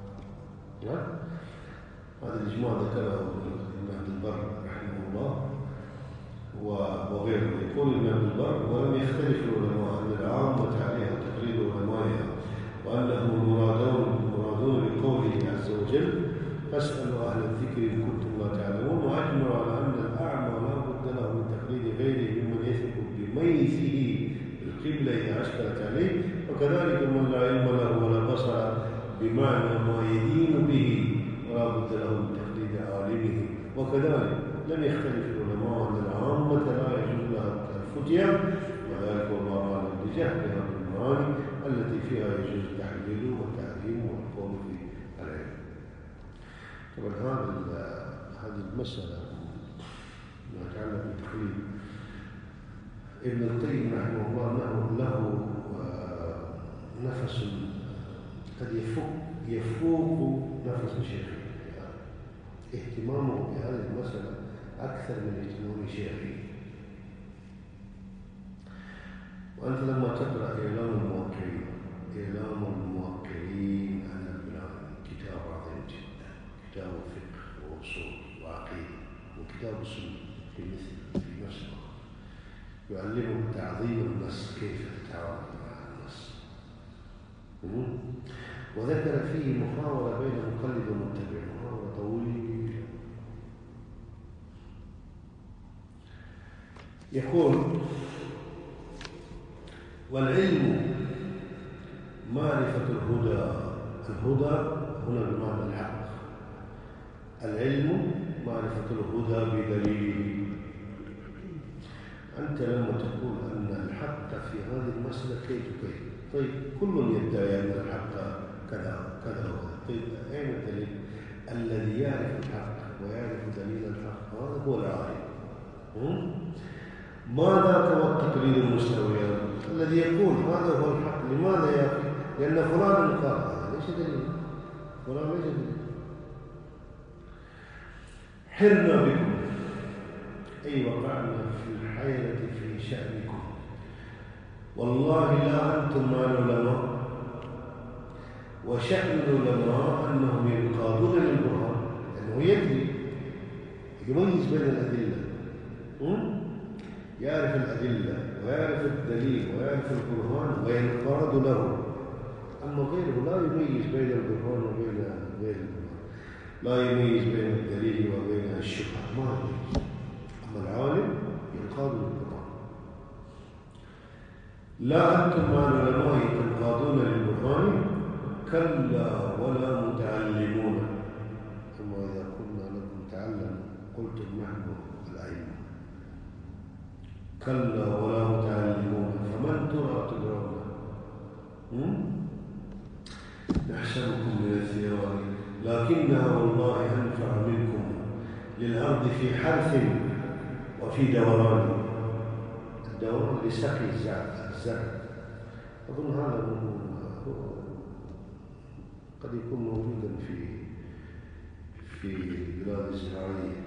هذا الإجماع ذكره ابن عبد البر رحمه الله وغيره. يقول ابن عبد البر: ولم يختلف العلماء أن العامة عليها تقليد علمائها وأنهم المرادون المرادون بقوله عز وجل: فاسألوا أهل الذكر إن كنتم لا تعلمون. وأجمعوا على أن الأعمى لا بد له من تقليد غيره ممن يثق بميثه القبلة إذا أشكلت عليه، وكذلك من لا علم له ولا بصر بمعنى ما يدين به ولا بد له من تقليد عالمه. وكذلك لم يختلف العلماء أن العامة لا يجوز لها الفتية، وذلك والله أعلم بجهلها المعاني التي فيها يجوز التحليل والتعليم والقول في العلم. طبعا هذا هذه المسألة ما يتعلق بالتحليل ابن القيم رحمه الله له له نفس قد يفوق يفوق نفس شيخه، اهتمامه بهذه المسألة أكثر من اهتمام شيخه. وأنت لما تقرأ إعلام الموكلين إعلام الموكلين عن البلاد كتاب عظيم جدا، كتاب فقه وأصول وعقيدة، وكتاب السنة في مثل في نفس الوقت يعلمك تعظيم النص، كيف تتعامل مع النص. وذكر فيه محاورة بين مقلد ومتبع، محاورة طويلة. يقول: والعلم معرفة الهدى. الهدى هنا بمعنى الحق. العلم معرفة الهدى بدليله. أنت لما تقول أن الحق في هذه المسألة كيف كيف، طيب كل يدعي أن الحق كذا كذا وكذا، طيب أين الدليل؟ الذي يعرف الحق ويعرف دليل الحق هذا هو العالم. ماذا هو التقليد المستويات الذي يقول هذا هو الحق؟ لماذا يا أخي؟ لأن فلان قال هذا، ليس دليل، فلان ليس دليل. حرنا بكم أي وقعنا في الحيرة في شأنكم، والله لا أنتم مع العلماء، وشأن العلماء أنهم ينقادون للبرهان، لأنه يدري يميز بين الأدلة، يعرف الأدلة ويعرف الدليل ويعرف البرهان وينقاد له. أما غيره لا يميز بين البرهان وبين غير البرهان، لا يميز بين الدليل وبين الشبهة، ما يميز. أما العالم ينقاد للبرهان. لا أنتم مع العلماء تنقادون للبرهان، كلا ولا متعلمون. ثم إذا قلنا لكم تعلموا قلتم نحن الأئمة. كلا ولا متعلمون، فمن ترى تدرون؟ نحسبكم من الثياب لكنها والله أنفع منكم للأرض في حرث وفي دوران. الدوران لسقي الزرع. أظن هذا قد يكون موجودا في في بلاد الزراعية.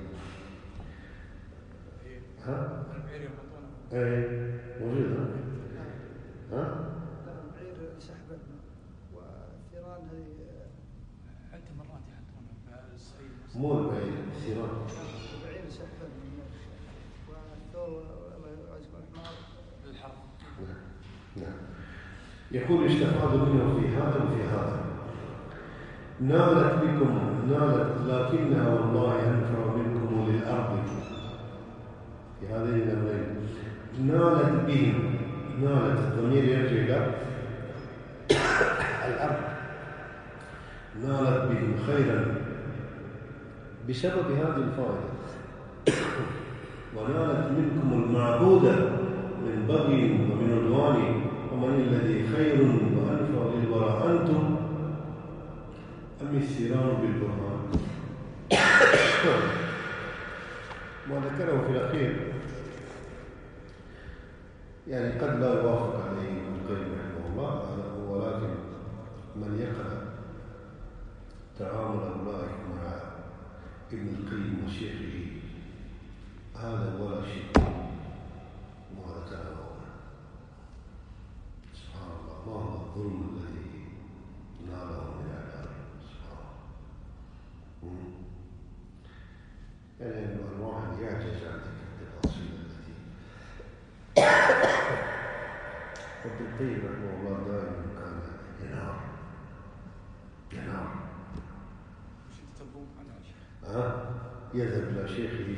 ها؟ ايه موجود. ها؟ ها؟
لا البعير سحبا والثيران هذه
عدة مرات يحطونه بالصعيد.
مو البعير، الثيران.
البعير سحبا من والثور والحمار
للحرب.
نعم نعم. يقول: يستفاد منه في هذا وفي هذا. نالت بكم نالت لكنها والله أنفع منكم للأرض. في هذين الأمرين نالت بهم، نالت الضمير يرجع إلى الأرض. نالت بهم خيرا بسبب هذه الفائدة، ونالت منكم المعبودة من بغي ومن عدوان، ومن الذي خير وأنفع للوراء، أنتم أم الثيران بالبرهان؟ ما ذكره في الأخير يعني قد لا يوافق عليه ابن القيم رحمه الله، ولكن من يقرأ تعامل أولئك مع ابن القيم وشيخه هذا ولا شيء ما ذكره. سبحان الله، ما هو الظلم الذي ناله من أعدائه. سبحان الله. يعني الواحد يعجز عن ذكر التفاصيل التي ابن القيم رحمه الله دائما كان ينهار ينهار ها يذهب إلى شيخه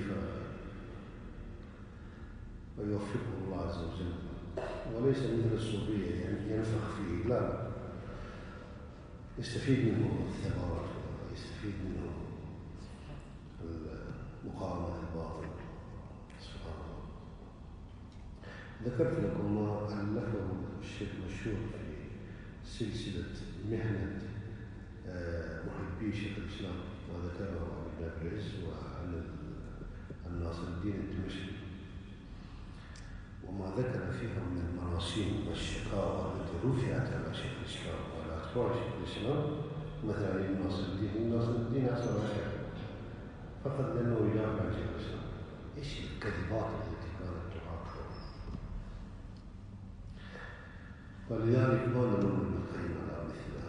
ويوفقه الله عز وجل، وليس مثل الصوفية يعني ينفخ فيه، لا لا، يستفيد منه الثمرات، يستفيد منه مقاومة الباطل. سبحان الله. ذكرت لكم ما ألفه الشيخ مشهور في سلسلة مهنة محبي شيخ الإسلام، وذكره ابن أبي العز وعن الناصر الدين الدمشقي، وما ذكر فيها من المراسيم والشقاوة التي رفعت على شيخ الإسلام وعلى أتباع شيخ الإسلام، مثلا الناصر الدين الناصر الدين أصلا شيخ فقط لأنه يدافع عن شيخ الإسلام. إيش الكذبات التي كانت تعاقب؟ ولذلك ما نلوم ابن القيم على مثل